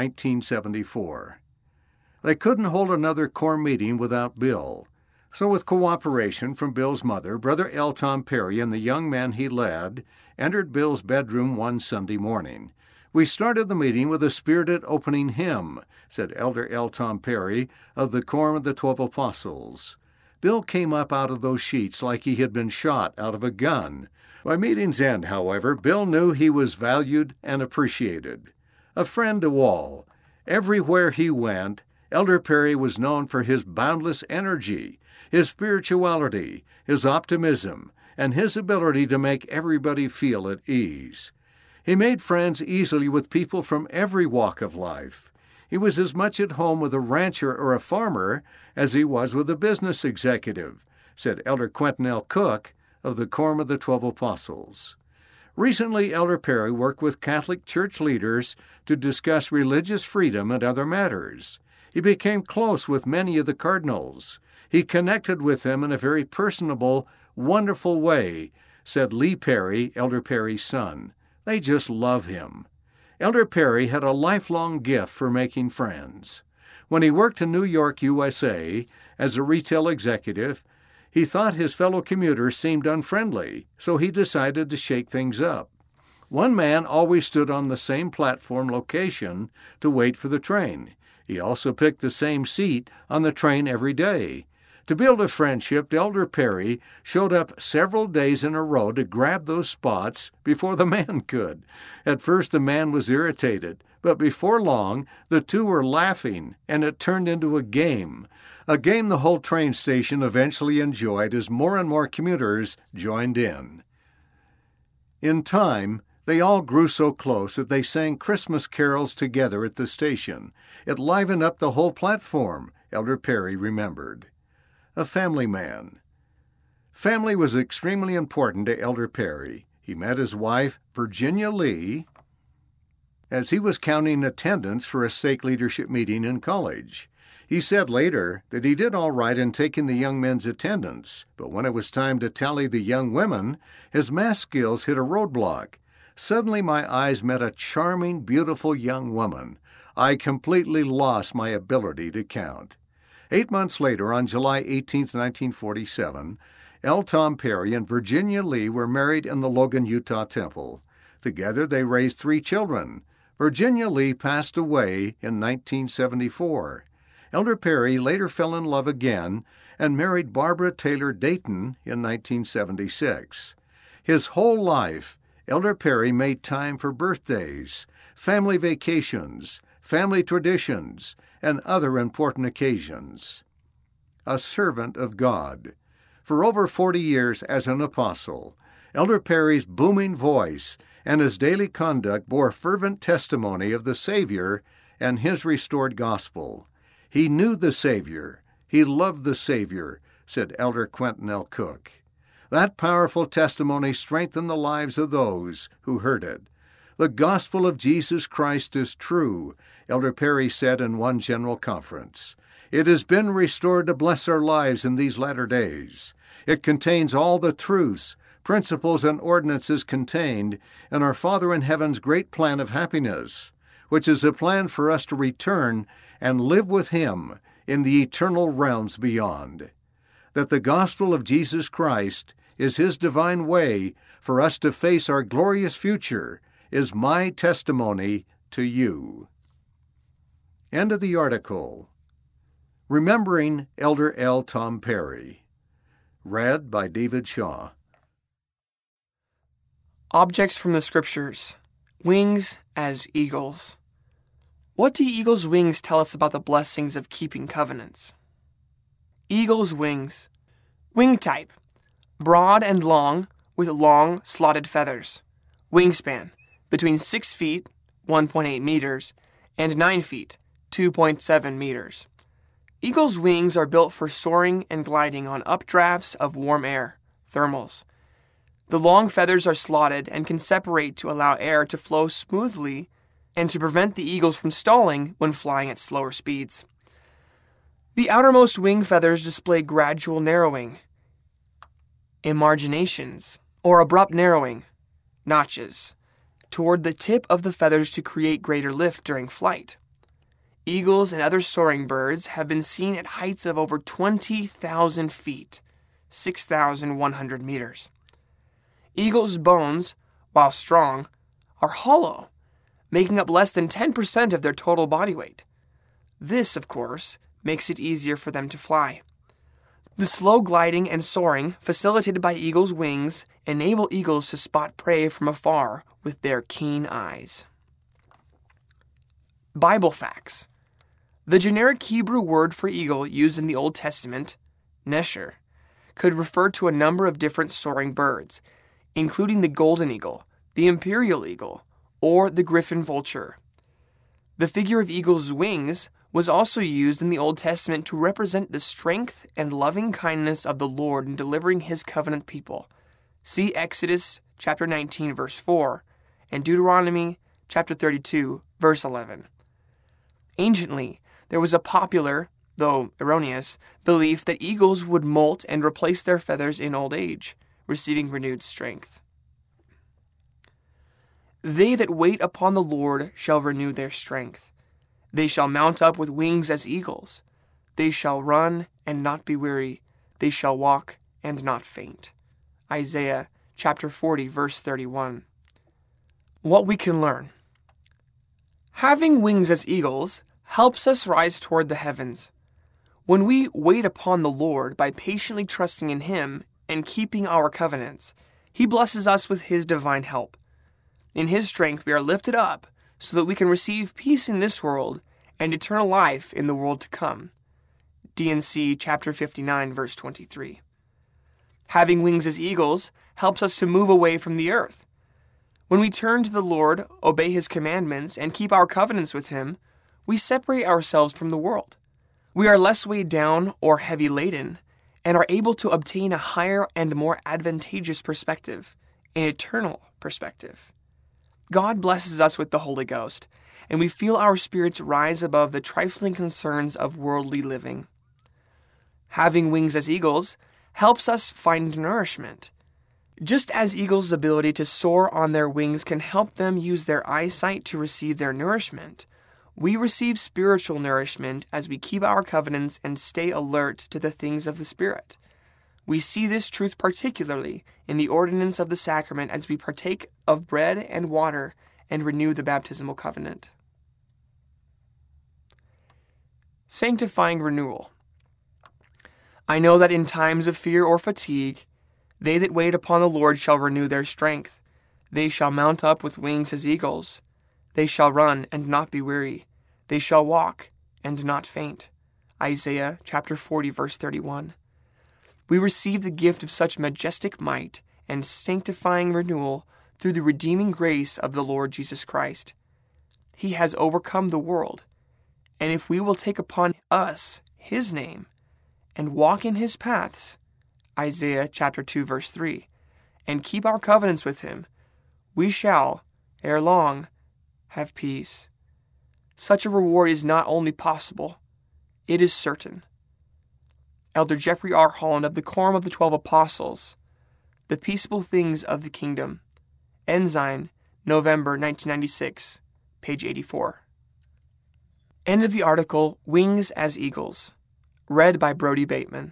1974. They couldn't hold another core meeting without Bill. So with cooperation from Bill's mother, Brother L. Tom Perry and the young men he led entered Bill's bedroom one Sunday morning. We started the meeting with a spirited opening hymn, said Elder L. Tom Perry of the Quorum of the 12 Apostles. Bill came up out of those sheets like he had been shot out of a gun. By meeting's end, however, Bill knew he was valued and appreciated. A friend to all. Everywhere he went, Elder Perry was known for his boundless energy, his spirituality, his optimism, and his ability to make everybody feel at ease. He made friends easily with people from every walk of life. He was as much at home with a rancher or a farmer as he was with a business executive, said Elder Quentin L. Cook of the Quorum of the 12 Apostles. Recently, Elder Perry worked with Catholic Church leaders to discuss religious freedom and other matters. He became close with many of the cardinals. He connected with them in a very personable, wonderful way, said Lee Perry, Elder Perry's son. They just love him. Elder Perry had a lifelong gift for making friends. When he worked in New York, USA, as a retail executive, he thought his fellow commuters seemed unfriendly, so he decided to shake things up. One man always stood on the same platform location to wait for the train. He also picked the same seat on the train every day. To build a friendship, Elder Perry showed up several days in a row to grab those spots before the man could. At first the man was irritated, but before long the two were laughing, and it turned into a game the whole train station eventually enjoyed as more and more commuters joined in. In time, they all grew so close that they sang Christmas carols together at the station. It livened up the whole platform, Elder Perry remembered. A family man. Family was extremely important to Elder Perry. He met his wife, Virginia Lee, as he was counting attendance for a stake leadership meeting in college. He said later that he did all right in taking the young men's attendance, but when it was time to tally the young women, his math skills hit a roadblock. Suddenly my eyes met a charming, beautiful young woman. I completely lost my ability to count. 8 months later, on July 18, 1947, L. Tom Perry and Virginia Lee were married in the Logan, Utah temple. Together they raised 3 children. Virginia Lee passed away in 1974. Elder Perry later fell in love again and married Barbara Taylor Dayton in 1976. His whole life, Elder Perry made time for birthdays, family vacations, family traditions, and other important occasions. A servant of God. For over 40 years as an apostle, Elder Perry's booming voice and his daily conduct bore fervent testimony of the Savior and his restored gospel. He knew the Savior. He loved the Savior, said Elder Quentin L. Cook. That powerful testimony strengthened the lives of those who heard it. The gospel of Jesus Christ is true, Elder Perry said in one general conference. It has been restored to bless our lives in these latter days. It contains all the truths, principles and ordinances contained in our Father in Heaven's great plan of happiness, which is a plan for us to return and live with Him in the eternal realms beyond. That the gospel of Jesus Christ is His divine way for us to face our glorious future is my testimony to you. End of the article. Remembering Elder L. Tom Perry. Read by David Shaw. Objects from the Scriptures. Wings as eagles. What do eagles' wings tell us about the blessings of keeping covenants? Eagle's wings. Wing type. Broad and long, with long, slotted feathers. Wingspan. Between 6 feet, 1.8 meters, and 9 feet, 2.7 meters. Eagle's wings are built for soaring and gliding on updrafts of warm air, thermals. The long feathers are slotted and can separate to allow air to flow smoothly and to prevent the eagles from stalling when flying at slower speeds. The outermost wing feathers display gradual narrowing, emarginations, or abrupt narrowing, notches, toward the tip of the feathers to create greater lift during flight. Eagles and other soaring birds have been seen at heights of over 20,000 feet, 6,100 meters. Eagles' bones, while strong, are hollow, making up less than 10% of their total body weight. This, of course, makes it easier for them to fly. The slow gliding and soaring facilitated by eagles' wings enable eagles to spot prey from afar with their keen eyes. Bible facts. The generic Hebrew word for eagle used in the Old Testament, nesher, could refer to a number of different soaring birds, including the golden eagle, the imperial eagle, or the griffin vulture. The figure of eagle's wings was also used in the Old Testament to represent the strength and loving kindness of the Lord in delivering His covenant people. See Exodus chapter 19, verse 4, and Deuteronomy chapter 32, verse 11. Anciently, there was a popular, though erroneous, belief that eagles would molt and replace their feathers in old age, receiving renewed strength. They that wait upon the Lord shall renew their strength. They shall mount up with wings as eagles. They shall run and not be weary. They shall walk and not faint. Isaiah chapter 40, verse 31. What we can learn. Having wings as eagles helps us rise toward the heavens. When we wait upon the Lord by patiently trusting in Him and keeping our covenants, He blesses us with His divine help. In His strength we are lifted up so that we can receive peace in this world and eternal life in the world to come. D&C chapter 59, verse 23. Having wings as eagles helps us to move away from the earth. When we turn to the Lord, obey His commandments, and keep our covenants with Him, we separate ourselves from the world. We are less weighed down or heavy laden, and are able to obtain a higher and more advantageous perspective, an eternal perspective. God blesses us with the Holy Ghost, and we feel our spirits rise above the trifling concerns of worldly living. Having wings as eagles helps us find nourishment. Just as eagles' ability to soar on their wings can help them use their eyesight to receive their nourishment, we receive spiritual nourishment as we keep our covenants and stay alert to the things of the Spirit. We see this truth particularly in the ordinance of the sacrament as we partake of bread and water and renew the baptismal covenant. Sanctifying renewal. I know that in times of fear or fatigue, they that wait upon the Lord shall renew their strength. They shall mount up with wings as eagles. They shall run and not be weary. They shall walk and not faint. Isaiah chapter 40, verse 31. We receive the gift of such majestic might and sanctifying renewal through the redeeming grace of the Lord Jesus Christ. He has overcome the world, and if we will take upon us His name and walk in His paths, Isaiah chapter 2, verse 3, and keep our covenants with Him, we shall, ere long, have peace. Such a reward is not only possible, it is certain. Elder Jeffrey R. Holland of the Quorum of the 12 Apostles, The Peaceable Things of the Kingdom. Ensign, November 1996, page 84. End of the article, Wings as Eagles. Read by Brody Bateman.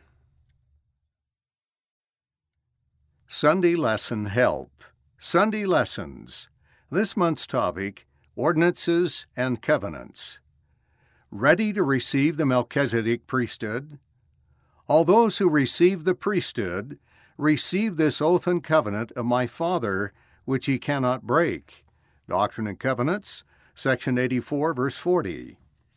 Sunday Lesson Help. Sunday Lessons. This month's topic, Ordinances and Covenants. Ready to receive the Melchizedek priesthood? All those who receive the priesthood receive this oath and covenant of my Father, which he cannot break. Doctrine and Covenants, section 84, verse 40.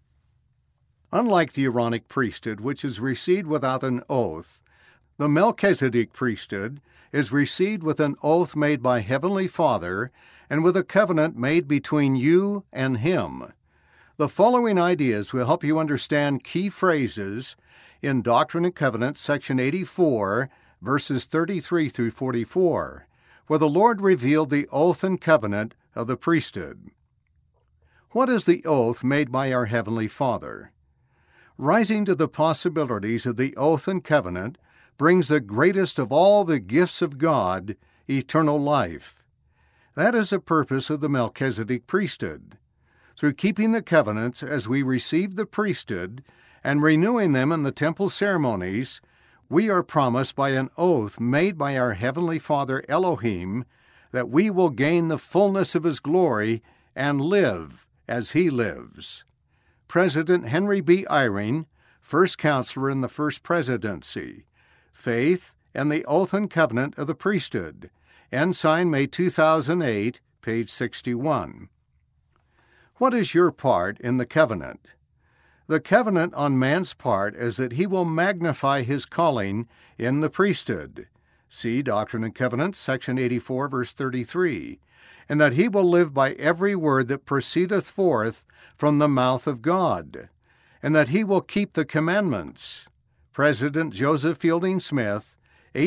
Unlike the Aaronic priesthood, which is received without an oath, the Melchizedek priesthood is received with an oath made by Heavenly Father and with a covenant made between you and him. The following ideas will help you understand key phrases in Doctrine and Covenants, section 84, verses 33 through 44, where the Lord revealed the oath and covenant of the priesthood. What is the oath made by our Heavenly Father? Rising to the possibilities of the oath and covenant brings the greatest of all the gifts of God, eternal life. That is the purpose of the Melchizedek priesthood. Through keeping the covenants as we receive the priesthood and renewing them in the temple ceremonies, we are promised by an oath made by our Heavenly Father Elohim that we will gain the fullness of His glory and live as He lives. President Henry B. Eyring, first counselor in the First Presidency. Faith and the Oath and Covenant of the Priesthood. Ensign, May 2008, page 61. What is your part in the covenant? The covenant on man's part is that he will magnify his calling in the priesthood. See Doctrine and Covenants, section 84, verse 33. And that he will live by every word that proceedeth forth from the mouth of God. And that he will keep the commandments. President Joseph Fielding Smith,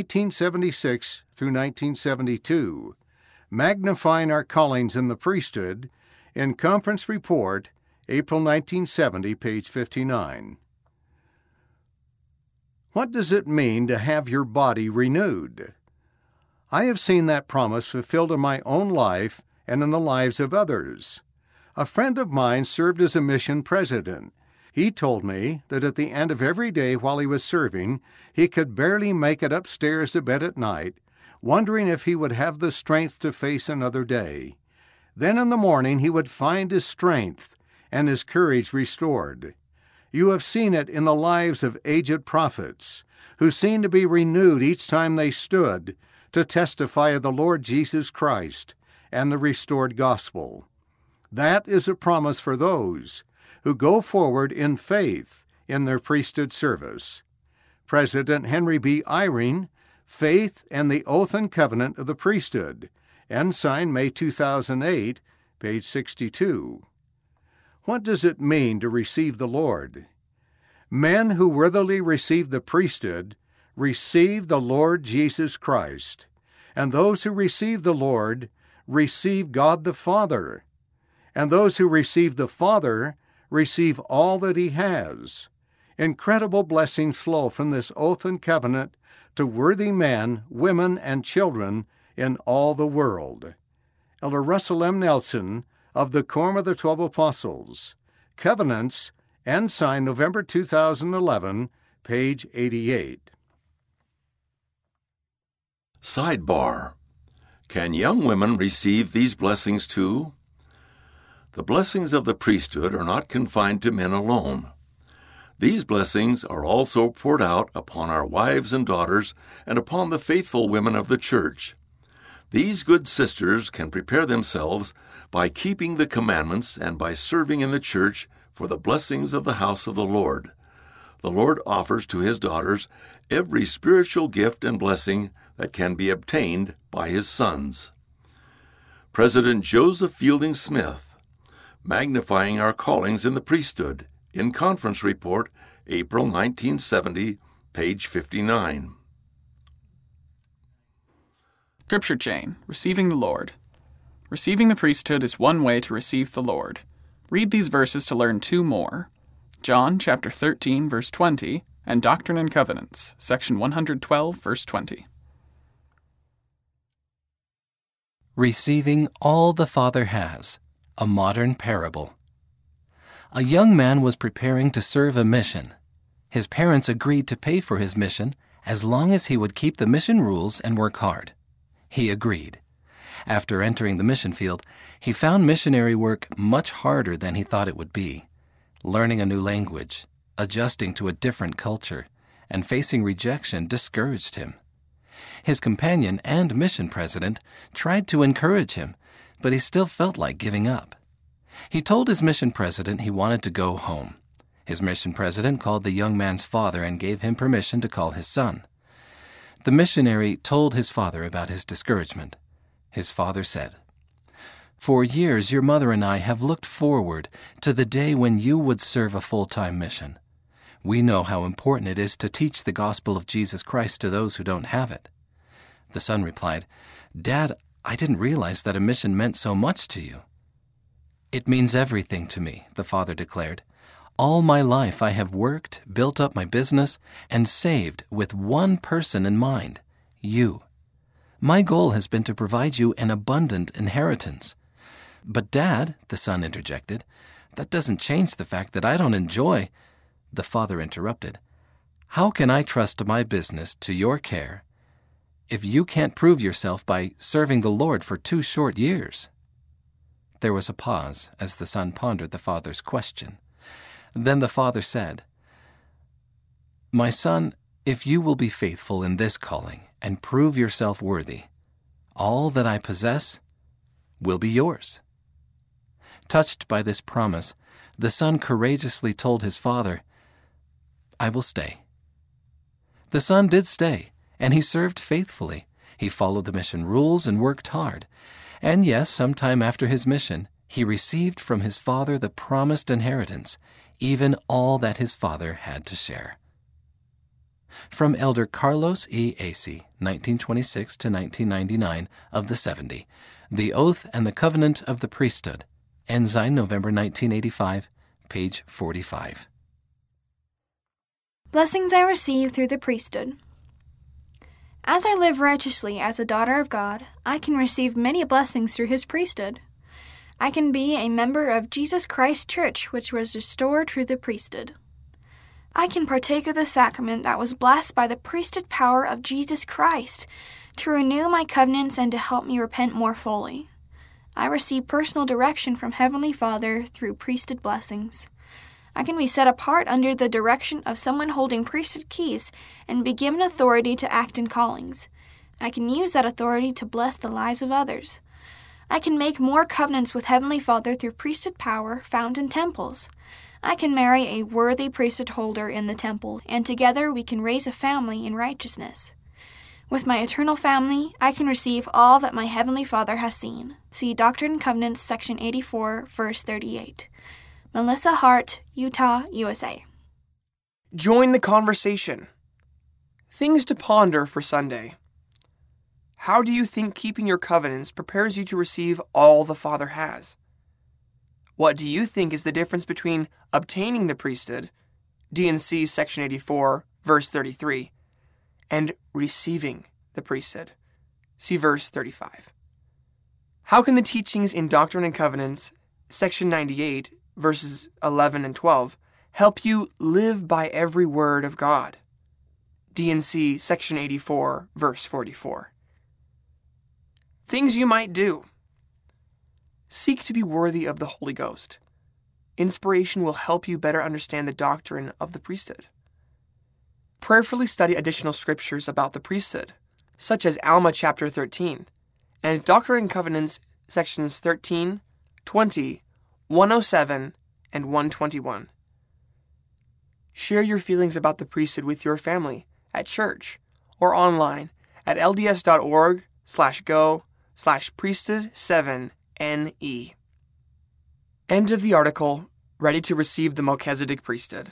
1876 through 1972. Magnifying our callings in the priesthood, in Conference Report, April 1970, page 59. What does it mean to have your body renewed? I have seen that promise fulfilled in my own life and in the lives of others. A friend of mine served as a mission president. He told me that at the end of every day while he was serving, he could barely make it upstairs to bed at night, wondering if he would have the strength to face another day. Then in the morning he would find his strength and his courage restored. You have seen it in the lives of aged prophets, who seemed to be renewed each time they stood to testify of the Lord Jesus Christ and the restored gospel. That is a promise for those who go forward in faith in their priesthood service. President Henry B. Eyring, Faith and the Oath and Covenant of the Priesthood, Ensign, May 2008, page 62. What does it mean to receive the Lord? Men who worthily receive the priesthood receive the Lord Jesus Christ, and those who receive the Lord receive God the Father, and those who receive the Father receive all that He has. Incredible blessings flow from this oath and covenant to worthy men, women, and children in all the world. Elder Russell M. Nelson of the Quorum of the 12 Apostles. Covenants, Ensign, November 2011, page 88. Sidebar. Can young women receive these blessings too? The blessings of the priesthood are not confined to men alone. These blessings are also poured out upon our wives and daughters and upon the faithful women of the church. These good sisters can prepare themselves by keeping the commandments and by serving in the church for the blessings of the house of the Lord. The Lord offers to His daughters every spiritual gift and blessing that can be obtained by His sons. President Joseph Fielding Smith, Magnifying Our Callings in the Priesthood, in Conference Report, April 1970, page 59. Scripture Chain, Receiving the Lord. Receiving the priesthood is one way to receive the Lord. Read these verses to learn two more. John chapter 13, verse 20, and Doctrine and Covenants, section 112, verse 20. Receiving all the Father has, a modern parable. A young man was preparing to serve a mission. His parents agreed to pay for his mission as long as he would keep the mission rules and work hard. He agreed. After entering the mission field, he found missionary work much harder than he thought it would be. Learning a new language, adjusting to a different culture, and facing rejection discouraged him. His companion and mission president tried to encourage him, but he still felt like giving up. He told his mission president he wanted to go home. His mission president called the young man's father and gave him permission to call his son. The missionary told his father about his discouragement. His father said, "For years your mother and I have looked forward to the day when you would serve a full-time mission. We know how important it is to teach the gospel of Jesus Christ to those who don't have it." The son replied, "Dad, I didn't realize that a mission meant so much to you." "It means everything to me," the father declared. "All my life I have worked, built up my business, and saved with one person in mind, you. My goal has been to provide you an abundant inheritance." "But Dad," the son interjected, "that doesn't change the fact that I don't enjoy—" The father interrupted, "How can I trust my business to your care if you can't prove yourself by serving the Lord for 2 short years?" There was a pause as the son pondered the father's question. Then the father said, "My son, if you will be faithful in this calling and prove yourself worthy, all that I possess will be yours." Touched by this promise, the son courageously told his father, "I will stay." The son did stay, and he served faithfully. He followed the mission rules and worked hard. And yes, sometime after his mission, he received from his father the promised inheritance, even all that his father had to share. From Elder Carlos E. Acey, 1926 to 1999, of the 70, The Oath and the Covenant of the Priesthood, Ensign, November 1985, page 45. Blessings I receive through the priesthood. As I live righteously as a daughter of God, I can receive many blessings through his priesthood. I can be a member of Jesus Christ Church, which was restored through the priesthood. I can partake of the sacrament that was blessed by the priesthood power of Jesus Christ to renew my covenants and to help me repent more fully. I receive personal direction from Heavenly Father through priesthood blessings. I can be set apart under the direction of someone holding priesthood keys and be given authority to act in callings. I can use that authority to bless the lives of others. I can make more covenants with Heavenly Father through priesthood power found in temples. I can marry a worthy priesthood holder in the temple, and together we can raise a family in righteousness. With my eternal family, I can receive all that my Heavenly Father has seen. See Doctrine and Covenants, section 84, verse 38. Melissa Hart, Utah, USA. Join the conversation. Things to ponder for Sunday. How do you think keeping your covenants prepares you to receive all the Father has? What do you think is the difference between obtaining the priesthood, D&C section 84, verse 33, and receiving the priesthood, see verse 35? How can the teachings in Doctrine and Covenants, section 98, verses 11 and 12, help you live by every word of God, D&C section 84, verse 44? Things you might do. Seek to be worthy of the Holy Ghost. Inspiration will help you better understand the doctrine of the priesthood. Prayerfully study additional scriptures about the priesthood, such as Alma chapter 13, and Doctrine and Covenants sections 13, 20, 107, and 121. Share your feelings about the priesthood with your family, at church, or online at lds.org/go/priesthood7ne. End of the article. Ready to receive the Melchizedek priesthood.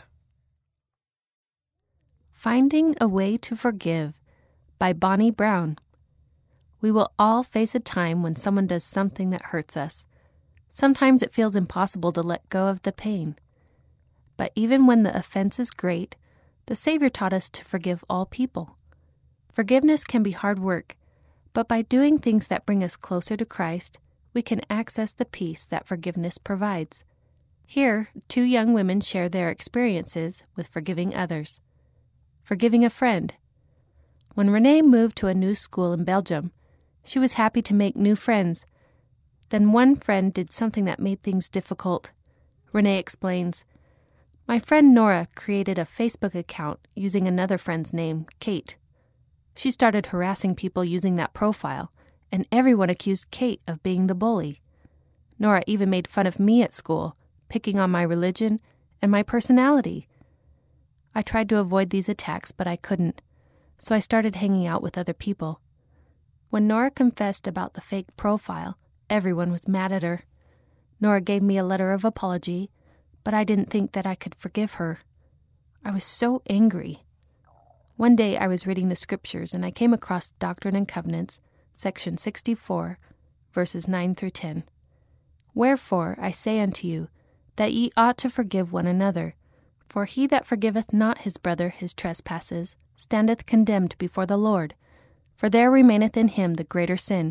Finding a Way to Forgive by Bonnie Brown. We will all face a time when someone does something that hurts us. Sometimes it feels impossible to let go of the pain. But even when the offense is great, the Savior taught us to forgive all people. Forgiveness can be hard work, But by doing things that bring us closer to Christ, we can access the peace that forgiveness provides. Here, 2 young women share their experiences with forgiving others. Forgiving a friend. When Renee moved to a new school in Belgium, she was happy to make new friends. Then one friend did something that made things difficult. Renee explains, "My friend Nora created a Facebook account using another friend's name, Kate. She started harassing people using that profile, and everyone accused Kate of being the bully. Nora even made fun of me at school, picking on my religion and my personality. I tried to avoid these attacks, but I couldn't, so I started hanging out with other people. When Nora confessed about the fake profile, everyone was mad at her. Nora gave me a letter of apology, but I didn't think that I could forgive her. I was so angry. One day I was reading the scriptures and I came across Doctrine and Covenants, section 64, verses 9 through 10. Wherefore I say unto you, that ye ought to forgive one another. For he that forgiveth not his brother his trespasses standeth condemned before the Lord, for there remaineth in him the greater sin.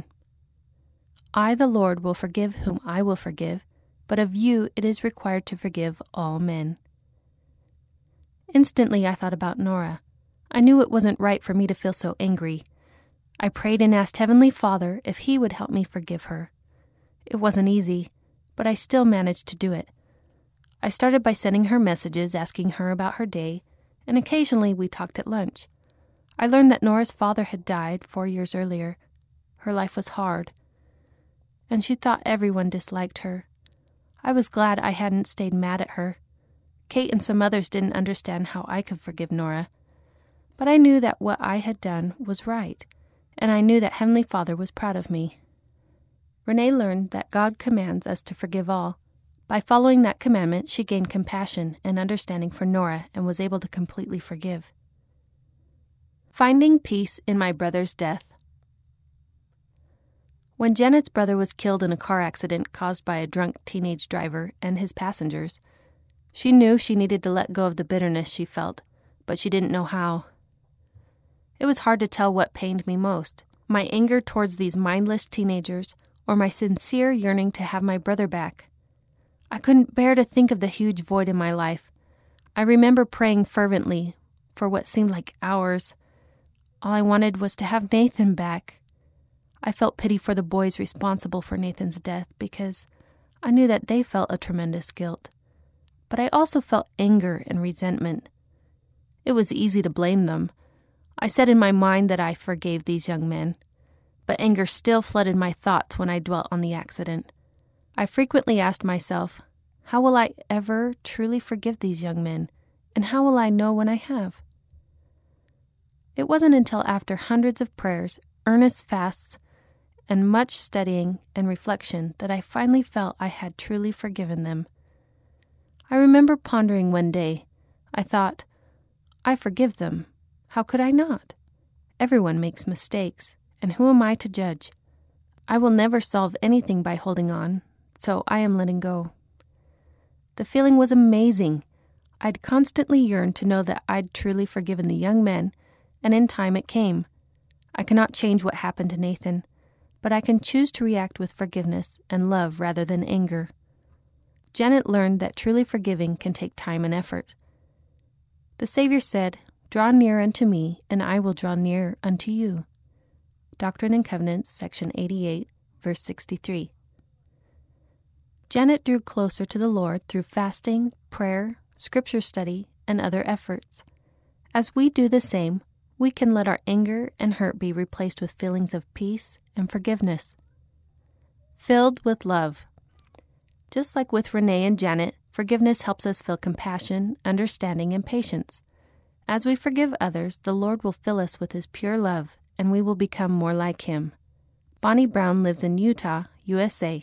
I, the Lord, will forgive whom I will forgive, but of you it is required to forgive all men." Instantly I thought about Nora. I knew it wasn't right for me to feel so angry. I prayed and asked Heavenly Father if He would help me forgive her. It wasn't easy, but I still managed to do it. I started by sending her messages asking her about her day, and occasionally we talked at lunch. I learned that Nora's father had died 4 years earlier. Her life was hard, and she thought everyone disliked her. I was glad I hadn't stayed mad at her. Kate and some others didn't understand how I could forgive Nora. But I knew that what I had done was right, and I knew that Heavenly Father was proud of me. Renee learned that God commands us to forgive all. By following that commandment, she gained compassion and understanding for Nora and was able to completely forgive. Finding peace in my brother's death. When Janet's brother was killed in a car accident caused by a drunk teenage driver and his passengers, she knew she needed to let go of the bitterness she felt, but she didn't know how. It was hard to tell what pained me most, my anger towards these mindless teenagers or my sincere yearning to have my brother back. I couldn't bear to think of the huge void in my life. I remember praying fervently for what seemed like hours. All I wanted was to have Nathan back. I felt pity for the boys responsible for Nathan's death because I knew that they felt a tremendous guilt. But I also felt anger and resentment. It was easy to blame them. I said in my mind that I forgave these young men, but anger still flooded my thoughts when I dwelt on the accident. I frequently asked myself, how will I ever truly forgive these young men, and how will I know when I have? It wasn't until after hundreds of prayers, earnest fasts, and much studying and reflection that I finally felt I had truly forgiven them. I remember pondering one day. I thought, I forgive them. How could I not? Everyone makes mistakes, and who am I to judge? I will never solve anything by holding on, so I am letting go. The feeling was amazing. I'd constantly yearned to know that I'd truly forgiven the young men, and in time it came. I cannot change what happened to Nathan, but I can choose to react with forgiveness and love rather than anger. Janet learned that truly forgiving can take time and effort. The Savior said, "Draw near unto me, and I will draw near unto you." Doctrine and Covenants, section 88, verse 63. Janet drew closer to the Lord through fasting, prayer, scripture study, and other efforts. As we do the same, we can let our anger and hurt be replaced with feelings of peace and forgiveness. Filled with love. Just like with Renee and Janet, forgiveness helps us feel compassion, understanding, and patience. As we forgive others, the Lord will fill us with His pure love, and we will become more like Him. Bonnie Brown lives in Utah, USA.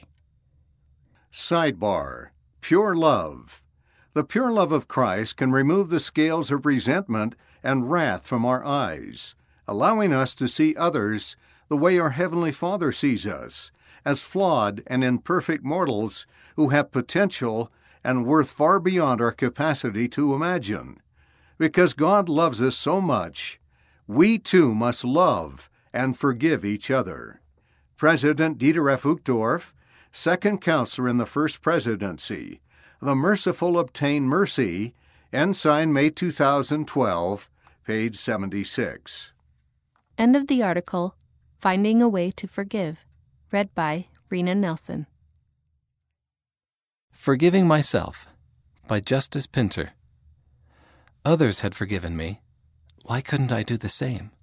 Sidebar: Pure love. The pure love of Christ can remove the scales of resentment and wrath from our eyes, allowing us to see others the way our Heavenly Father sees us, as flawed and imperfect mortals who have potential and worth far beyond our capacity to imagine. Because God loves us so much, we too must love and forgive each other. President Dieter F. Uchtdorf, second counselor in the First Presidency. The Merciful Obtain Mercy, Ensign, May 2012, page 76. End of the article, Finding a Way to Forgive, read by Rena Nelson. Forgiving Myself, by Justice Pinter. Others had forgiven me. Why couldn't I do the same?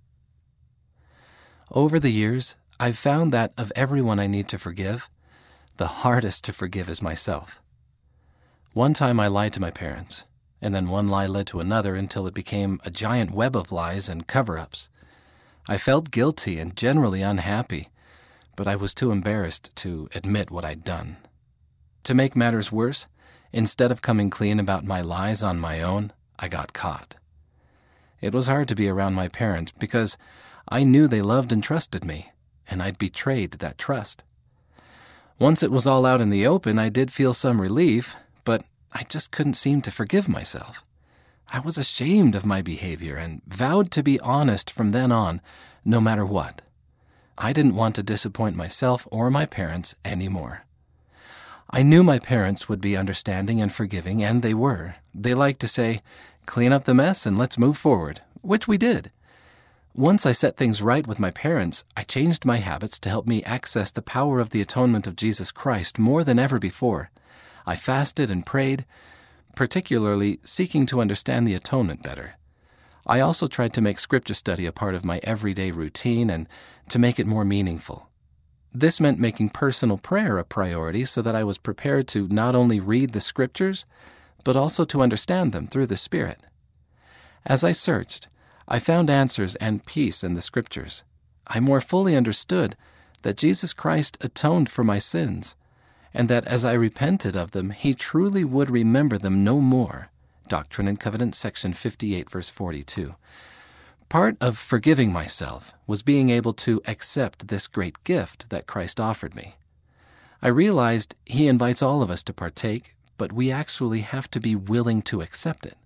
Over the years, I've found that of everyone I need to forgive, the hardest to forgive is myself. One time I lied to my parents, and then one lie led to another until it became a giant web of lies and cover-ups. I felt guilty and generally unhappy, but I was too embarrassed to admit what I'd done. To make matters worse, instead of coming clean about my lies on my own, I got caught. It was hard to be around my parents because I knew they loved and trusted me, and I'd betrayed that trust. Once it was all out in the open, I did feel some relief, but I just couldn't seem to forgive myself. I was ashamed of my behavior and vowed to be honest from then on, no matter what. I didn't want to disappoint myself or my parents anymore. I knew my parents would be understanding and forgiving, and they were. They liked to say, "Clean up the mess and let's move forward," which we did. Once I set things right with my parents, I changed my habits to help me access the power of the atonement of Jesus Christ more than ever before. I fasted and prayed, particularly seeking to understand the atonement better. I also tried to make scripture study a part of my everyday routine and to make it more meaningful. This meant making personal prayer a priority so that I was prepared to not only read the scriptures, but also to understand them through the Spirit. As I searched, I found answers and peace in the scriptures. I more fully understood that Jesus Christ atoned for my sins, and that as I repented of them, He truly would remember them no more. Doctrine and Covenants, section 58, verse 42. Part of forgiving myself was being able to accept this great gift that Christ offered me. I realized He invites all of us to partake, but we actually have to be willing to accept it.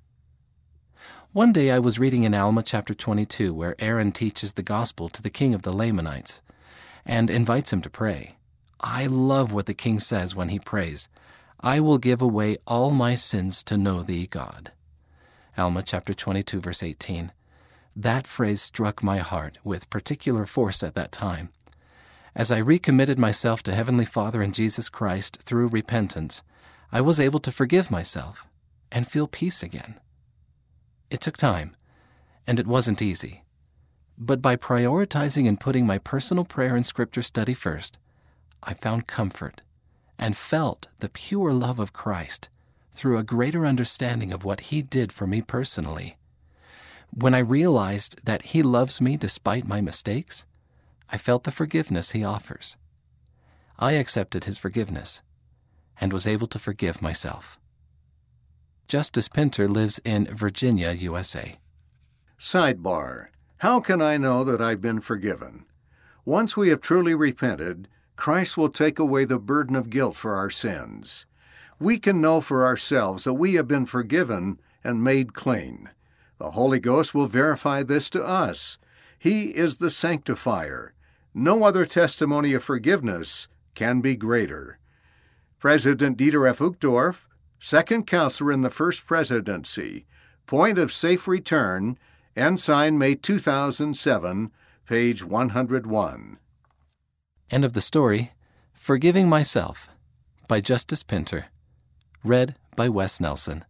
One day I was reading in Alma chapter 22 where Aaron teaches the gospel to the king of the Lamanites and invites him to pray. I love what the king says when he prays, "I will give away all my sins to know thee, God." Alma chapter 22 verse 18. That phrase struck my heart with particular force at that time. As I recommitted myself to Heavenly Father and Jesus Christ through repentance, I was able to forgive myself and feel peace again. It took time, and it wasn't easy. But by prioritizing and putting my personal prayer and scripture study first, I found comfort and felt the pure love of Christ through a greater understanding of what He did for me personally. When I realized that He loves me despite my mistakes, I felt the forgiveness He offers. I accepted His forgiveness and was able to forgive myself. Justice Pinter lives in Virginia, USA. Sidebar: How can I know that I've been forgiven? Once we have truly repented, Christ will take away the burden of guilt for our sins. We can know for ourselves that we have been forgiven and made clean. The Holy Ghost will verify this to us. He is the sanctifier. No other testimony of forgiveness can be greater. President Dieter F. Uchtdorf, second counselor in the First Presidency, point of safe return, Ensign, May 2007, page 101. End of the story, Forgiving Myself, by Justice Pinter, read by Wes Nelson.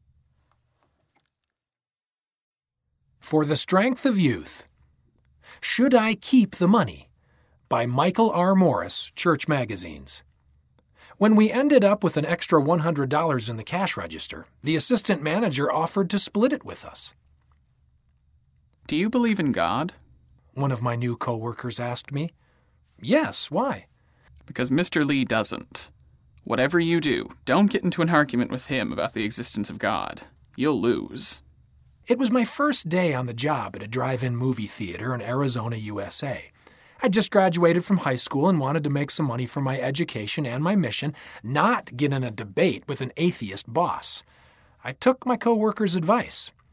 For the Strength of Youth. Should I Keep the Money? By Michael R. Morris, Church Magazines. When we ended up with an extra $100 in the cash register, the assistant manager offered to split it with us. Do you believe in God? One of my new co-workers asked me. Yes, why? Because Mr. Lee doesn't. Whatever you do, don't get into an argument with him about the existence of God. You'll lose. It was my first day on the job at a drive-in movie theater in Arizona, USA. I just graduated from high school and wanted to make some money for my education and my mission, not get in a debate with an atheist boss. I took my co-worker's advice.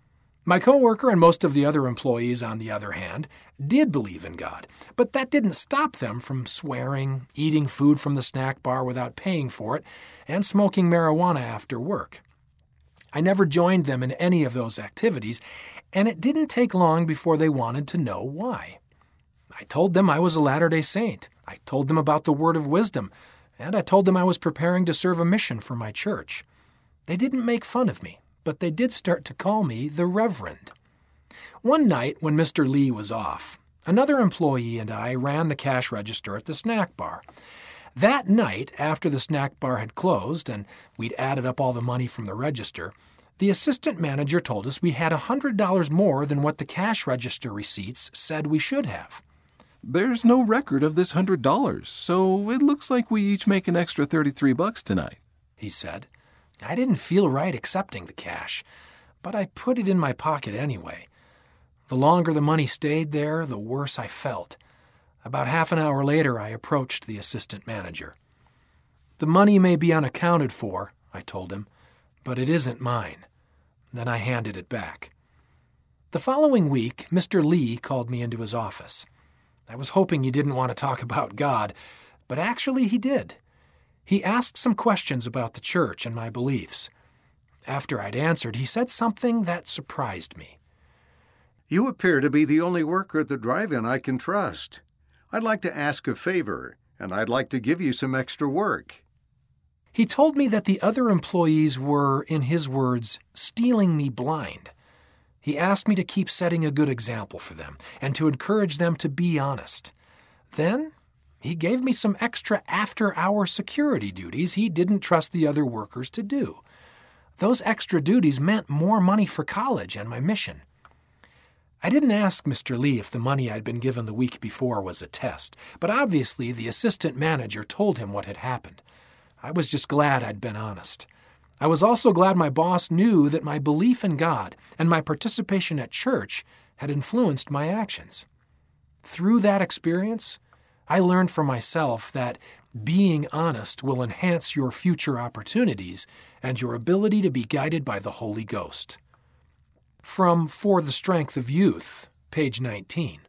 My coworker and most of the other employees, on the other hand, did believe in God, but that didn't stop them from swearing, eating food from the snack bar without paying for it, and smoking marijuana after work. I never joined them in any of those activities, and it didn't take long before they wanted to know why. I told them I was a Latter-day Saint. I told them about the word of wisdom, and I told them I was preparing to serve a mission for my church. They didn't make fun of me, but they did start to call me the Reverend. One night when Mr. Lee was off, another employee and I ran the cash register at the snack bar. That night, after the snack bar had closed and we'd added up all the money from the register, the assistant manager told us we had $100 more than what the cash register receipts said we should have. There's no record of this $100, so it looks like we each make an extra $33 tonight, he said. I didn't feel right accepting the cash, but I put it in my pocket anyway. The longer the money stayed there, the worse I felt. About half an hour later, I approached the assistant manager. The money may be unaccounted for, I told him, but it isn't mine. Then I handed it back. The following week, Mr. Lee called me into his office. I was hoping he didn't want to talk about God, but actually he did. He asked some questions about the church and my beliefs. After I'd answered, he said something that surprised me. You appear to be the only worker at the drive-in I can trust. I'd like to ask a favor, and I'd like to give you some extra work. He told me that the other employees were, in his words, stealing me blind. He asked me to keep setting a good example for them and to encourage them to be honest. Then he gave me some extra after-hour security duties he didn't trust the other workers to do. Those extra duties meant more money for college and my mission. I didn't ask Mr. Lee if the money I'd been given the week before was a test, but obviously the assistant manager told him what had happened. I was just glad I'd been honest. I was also glad my boss knew that my belief in God and my participation at church had influenced my actions. Through that experience, I learned for myself that being honest will enhance your future opportunities and your ability to be guided by the Holy Ghost. From For the Strength of Youth, page 19.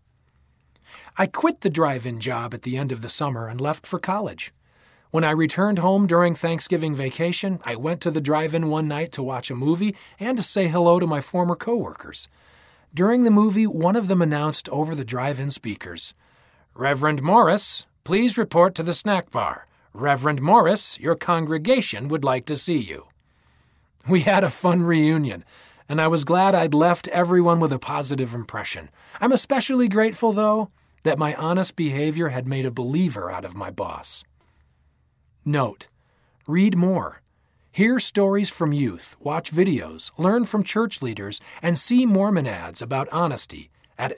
I quit the drive-in job at the end of the summer and left for college. When I returned home during Thanksgiving vacation, I went to the drive-in one night to watch a movie and to say hello to my former coworkers. During the movie, one of them announced over the drive-in speakers, "Reverend Morris, please report to the snack bar. Reverend Morris, your congregation would like to see you." We had a fun reunion, and I was glad I'd left everyone with a positive impression. I'm especially grateful, though, that my honest behavior had made a believer out of my boss. Note: read more. Hear stories from youth, watch videos, learn from church leaders, and see Mormon ads about honesty at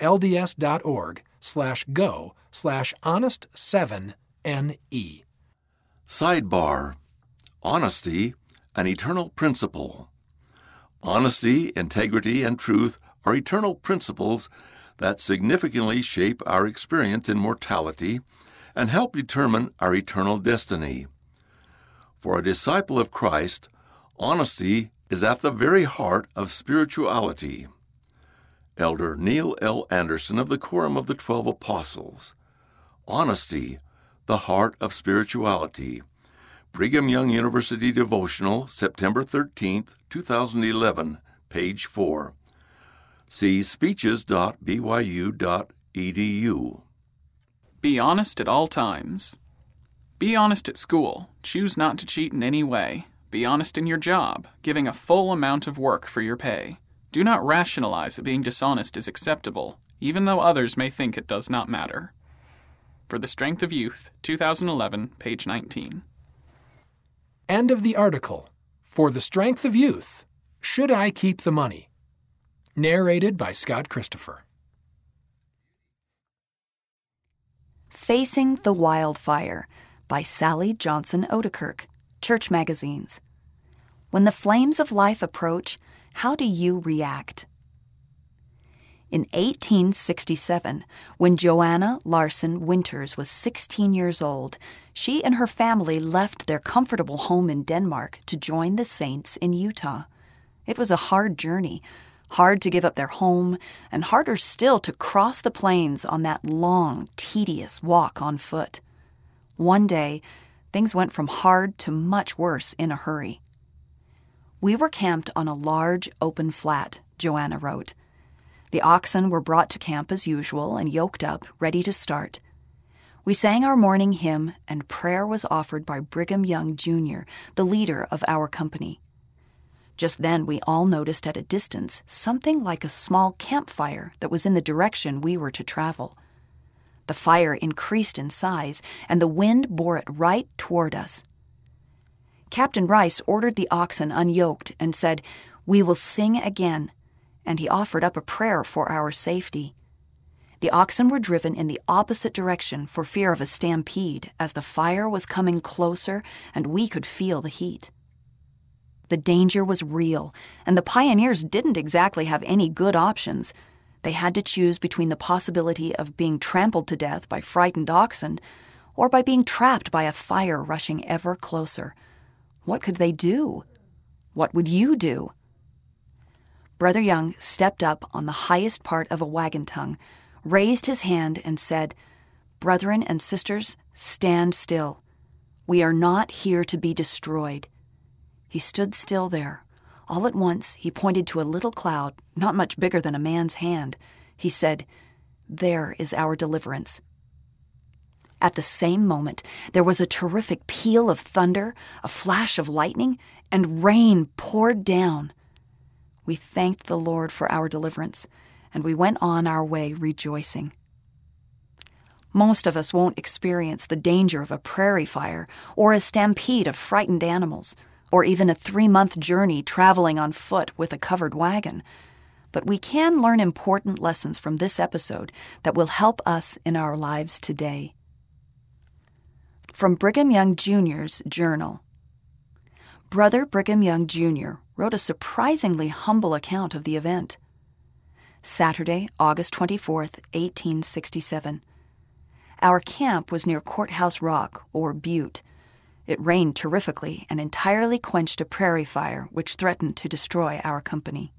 lds.org/go/honest7ne. Sidebar: Honesty, an eternal principle. Honesty, integrity, and truth are eternal principles that significantly shape our experience in mortality and help determine our eternal destiny. For a disciple of Christ, honesty is at the very heart of spirituality. Elder Neil L. Anderson of the Quorum of the 12 Apostles. Honesty, the heart of spirituality. Brigham Young University Devotional, September 13, 2011, page 4. See speeches.byu.edu. Be honest at all times. Be honest at school. Choose not to cheat in any way. Be honest in your job, giving a full amount of work for your pay. Do not rationalize that being dishonest is acceptable, even though others may think it does not matter. For the Strength of Youth, 2011, page 19. End of the article. For the Strength of Youth, Should I Keep the Money? Narrated by Scott Christopher. Facing the Wildfire by Sally Johnson Odekirk, Church Magazines. When the flames of life approach, how do you react? In 1867, when Joanna Larson Winters was 16 years old, she and her family left their comfortable home in Denmark to join the Saints in Utah. It was a hard journey, hard to give up their home, and harder still to cross the plains on that long, tedious walk on foot. One day, things went from hard to much worse in a hurry. We were camped on a large, open flat, Joanna wrote. The oxen were brought to camp as usual and yoked up, ready to start. We sang our morning hymn, and prayer was offered by Brigham Young, Jr., the leader of our company. Just then we all noticed at a distance something like a small campfire that was in the direction we were to travel. The fire increased in size, and the wind bore it right toward us. Captain Rice ordered the oxen unyoked and said, "We will sing again," and he offered up a prayer for our safety. The oxen were driven in the opposite direction for fear of a stampede, as the fire was coming closer and we could feel the heat. The danger was real, and the pioneers didn't exactly have any good options. They had to choose between the possibility of being trampled to death by frightened oxen or by being trapped by a fire rushing ever closer. What could they do? What would you do? Brother Young stepped up on the highest part of a wagon tongue, raised his hand, and said, "Brethren and sisters, stand still. We are not here to be destroyed." He stood still there. All at once, he pointed to a little cloud, not much bigger than a man's hand. He said, "There is our deliverance." At the same moment, there was a terrific peal of thunder, a flash of lightning, and rain poured down. We thanked the Lord for our deliverance, and we went on our way rejoicing. Most of us won't experience the danger of a prairie fire or a stampede of frightened animals, or even a 3-month journey traveling on foot with a covered wagon. But we can learn important lessons from this episode that will help us in our lives today. From Brigham Young Jr.'s journal. Brother Brigham Young Jr. wrote a surprisingly humble account of the event. Saturday, August 24th, 1867. Our camp was near Courthouse Rock, or Butte. It rained terrifically and entirely quenched a prairie fire which threatened to destroy our company.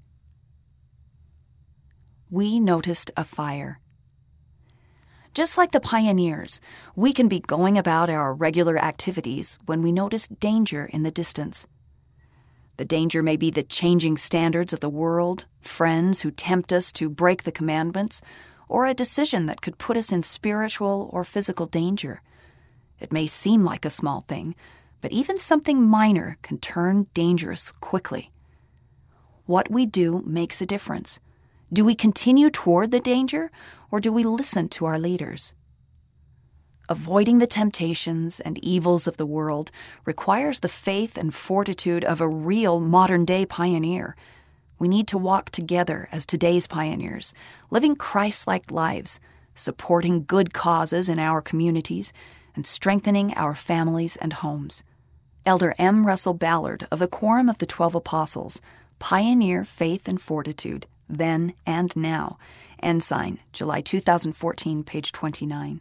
We noticed a fire. Just like the pioneers, we can be going about our regular activities when we notice danger in the distance. The danger may be the changing standards of the world, friends who tempt us to break the commandments, or a decision that could put us in spiritual or physical danger. It may seem like a small thing, but even something minor can turn dangerous quickly. What we do makes a difference. Do we continue toward the danger, or do we listen to our leaders? Avoiding the temptations and evils of the world requires the faith and fortitude of a real modern-day pioneer. We need to walk together as today's pioneers, living Christ-like lives, supporting good causes in our communities, and strengthening our families and homes. Elder M. Russell Ballard of the Quorum of the 12 Apostles, Pioneer Faith and Fortitude, Then and Now, Ensign, July 2014, page 29.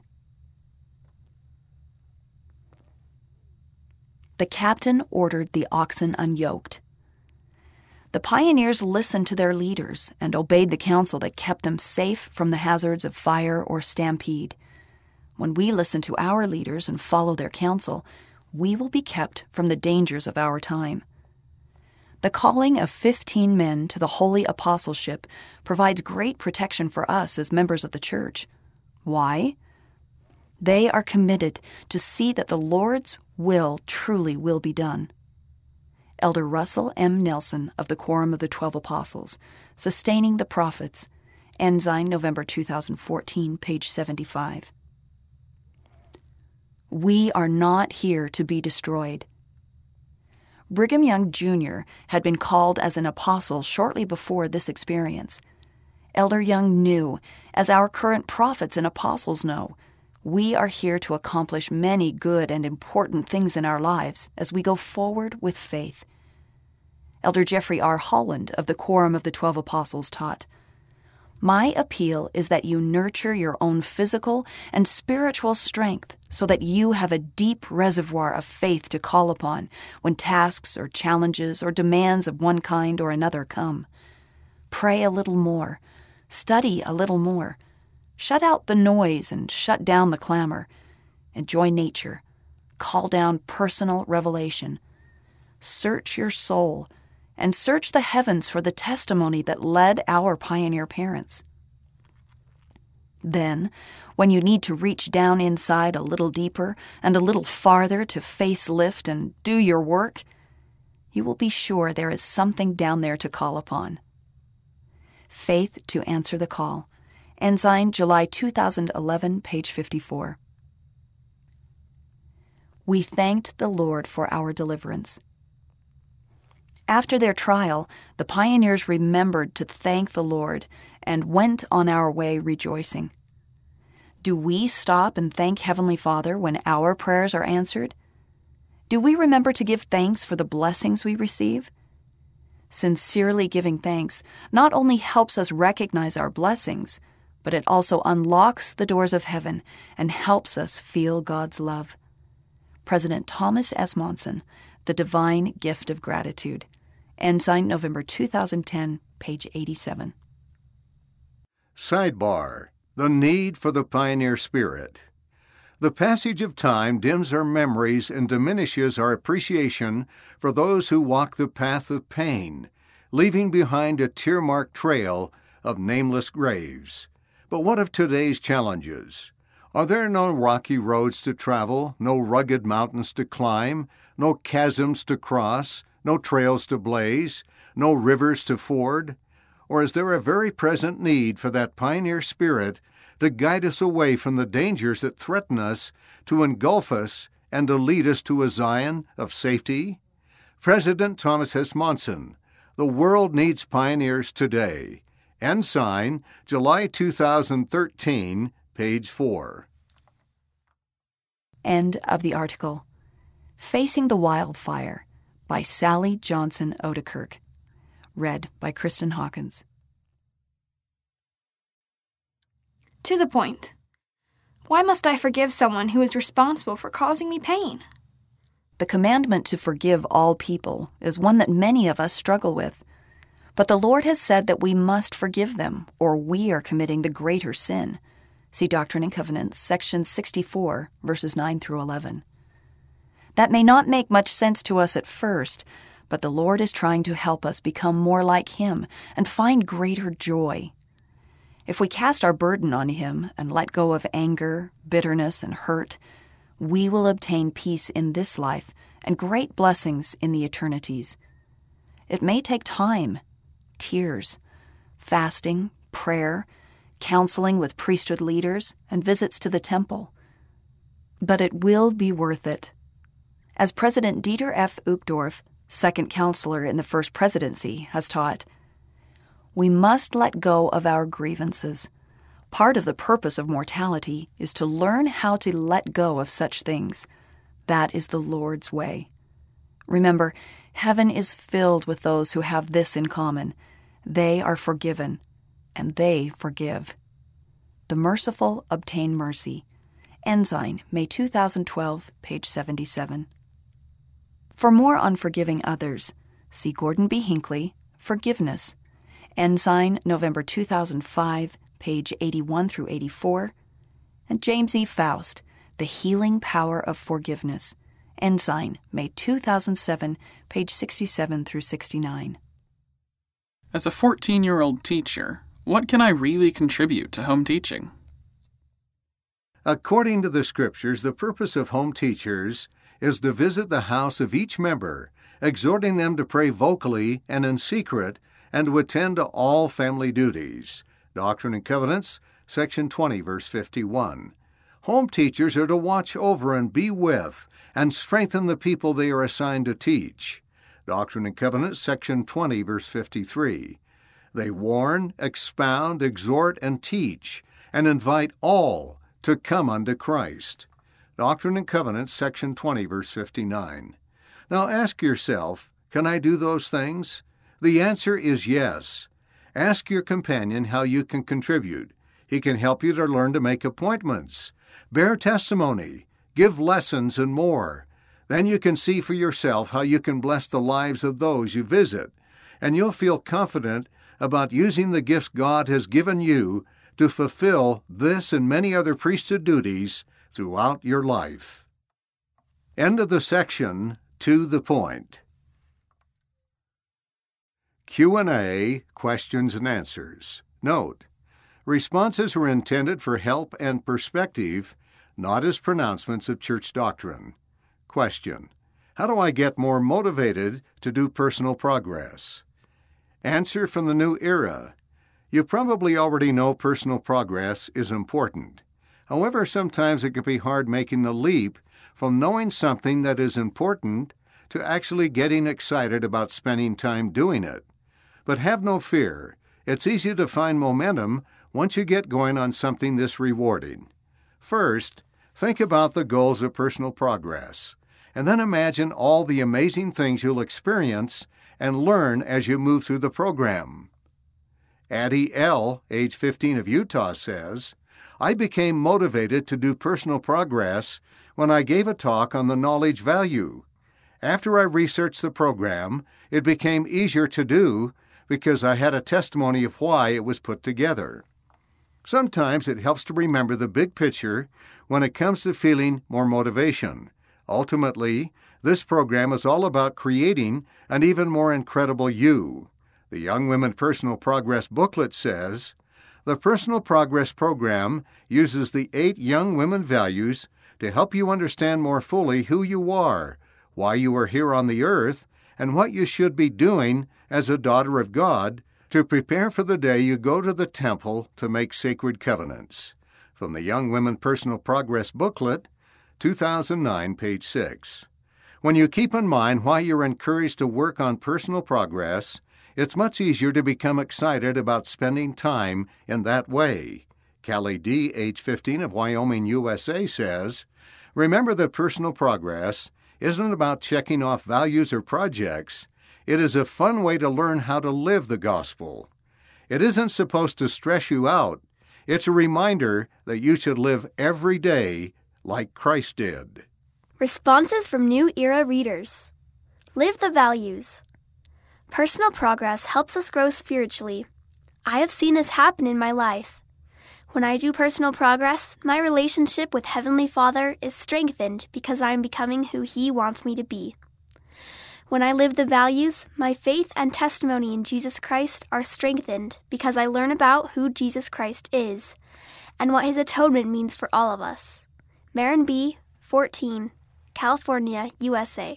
The captain ordered the oxen unyoked. The pioneers listened to their leaders and obeyed the counsel that kept them safe from the hazards of fire or stampede. When we listen to our leaders and follow their counsel, we will be kept from the dangers of our time. The calling of 15 men to the holy apostleship provides great protection for us as members of the church. Why? They are committed to see that the Lord's will truly will be done. Elder Russell M. Nelson of the Quorum of the 12 Apostles, Sustaining the Prophets, Ensign, November 2014, page 75. We are not here to be destroyed. Brigham Young Jr. had been called as an apostle shortly before this experience. Elder Young knew, as our current prophets and apostles know, we are here to accomplish many good and important things in our lives as we go forward with faith. Elder Jeffrey R. Holland of the Quorum of the 12 Apostles taught, "My appeal is that you nurture your own physical and spiritual strength so that you have a deep reservoir of faith to call upon when tasks or challenges or demands of one kind or another come. Pray a little more. Study a little more. Shut out the noise and shut down the clamor. Enjoy nature. Call down personal revelation. Search your soul and search the heavens for the testimony that led our pioneer parents. Then, when you need to reach down inside a little deeper and a little farther to face lift and do your work, you will be sure there is something down there to call upon. Faith to Answer the Call. Ensign, July 2011, page 54. We thanked the Lord for our deliverance. After their trial, the pioneers remembered to thank the Lord and went on our way rejoicing. Do we stop and thank Heavenly Father when our prayers are answered? Do we remember to give thanks for the blessings we receive? Sincerely giving thanks not only helps us recognize our blessings, but it also unlocks the doors of heaven and helps us feel God's love. President Thomas S. Monson, The Divine Gift of Gratitude. Ensign, November 2010, page 87. Sidebar: The Need for the Pioneer Spirit. The passage of time dims our memories and diminishes our appreciation for those who walk the path of pain, leaving behind a tear-marked trail of nameless graves. But what of today's challenges? Are there no rocky roads to travel, no rugged mountains to climb, no chasms to cross, no trails to blaze, no rivers to ford? Or is there a very present need for that pioneer spirit to guide us away from the dangers that threaten us, to engulf us, and to lead us to a Zion of safety? President Thomas S. Monson, The World Needs Pioneers Today. Ensign, July 2013, page 4. End of the article. Facing the Wildfire by Sally Johnson Odekirk. Read by Kristen Hawkins. To the point. Why must I forgive someone who is responsible for causing me pain? The commandment to forgive all people is one that many of us struggle with. But the Lord has said that we must forgive them, or we are committing the greater sin. See Doctrine and Covenants, section 64, verses 9 through 11. That may not make much sense to us at first, but the Lord is trying to help us become more like Him and find greater joy. If we cast our burden on Him and let go of anger, bitterness, and hurt, we will obtain peace in this life and great blessings in the eternities. It may take time, tears, fasting, prayer, counseling with priesthood leaders, and visits to the temple. But it will be worth it. As President Dieter F. Uchtdorf, second counselor in the First Presidency, has taught, we must let go of our grievances. Part of the purpose of mortality is to learn how to let go of such things. That is the Lord's way. Remember, heaven is filled with those who have this in common. They are forgiven, and they forgive. The merciful obtain mercy. Ensign, May 2012, page 77. For more on forgiving others, see Gordon B. Hinckley, Forgiveness. Ensign, November 2005, page 81 through 84. And James E. Faust, The Healing Power of Forgiveness. Ensign, May 2007, page 67 through 69. As a 14-year-old teacher, what can I really contribute to home teaching? According to the Scriptures, the purpose of home teachers is to visit the house of each member, exhorting them to pray vocally and in secret, and to attend to all family duties. Doctrine and Covenants, section 20, verse 51. Home teachers are to watch over and be with and strengthen the people they are assigned to teach. Doctrine and Covenants, section 20, verse 53. They warn, expound, exhort, and teach, and invite all to come unto Christ. Doctrine and Covenants, section 20, verse 59. Now ask yourself, can I do those things? The answer is yes. Ask your companion how you can contribute. He can help you to learn to make appointments, bear testimony, give lessons, and more. Then you can see for yourself how you can bless the lives of those you visit, and you'll feel confident about using the gifts God has given you to fulfill this and many other priesthood duties throughout your life. End of the section. To the point. Q&A, questions and answers. Note: responses are intended for help and perspective, not as pronouncements of church doctrine. Question: how do I get more motivated to do personal progress? Answer from the New Era: you probably already know personal progress is important. However, sometimes it can be hard making the leap from knowing something that is important to actually getting excited about spending time doing it. But have no fear, it's easy to find momentum once you get going on something this rewarding. First, think about the goals of personal progress, and then imagine all the amazing things you'll experience and learn as you move through the program. Addie L., age 15 of Utah, says, I became motivated to do personal progress when I gave a talk on the knowledge value. After I researched the program, it became easier to do because I had a testimony of why it was put together. Sometimes it helps to remember the big picture when it comes to feeling more motivation. Ultimately, this program is all about creating an even more incredible you. The Young Women Personal Progress booklet says, the Personal Progress program uses the 8 Young Women values to help you understand more fully who you are, why you are here on the earth, and what you should be doing as a daughter of God to prepare for the day you go to the temple to make sacred covenants. From the Young Women Personal Progress booklet, 2009, page 6. When you keep in mind why you're encouraged to work on personal progress, it's much easier to become excited about spending time in that way. Callie D., age 15 of Wyoming, USA, says, remember that personal progress isn't about checking off values or projects. It is a fun way to learn how to live the gospel. It isn't supposed to stress you out. It's a reminder that you should live every day like Christ did. Responses from New Era readers. Live the values. Personal progress helps us grow spiritually. I have seen this happen in my life. When I do personal progress, my relationship with Heavenly Father is strengthened because I am becoming who He wants me to be. When I live the values, my faith and testimony in Jesus Christ are strengthened because I learn about who Jesus Christ is and what His atonement means for all of us. Marin B., 14, California, USA.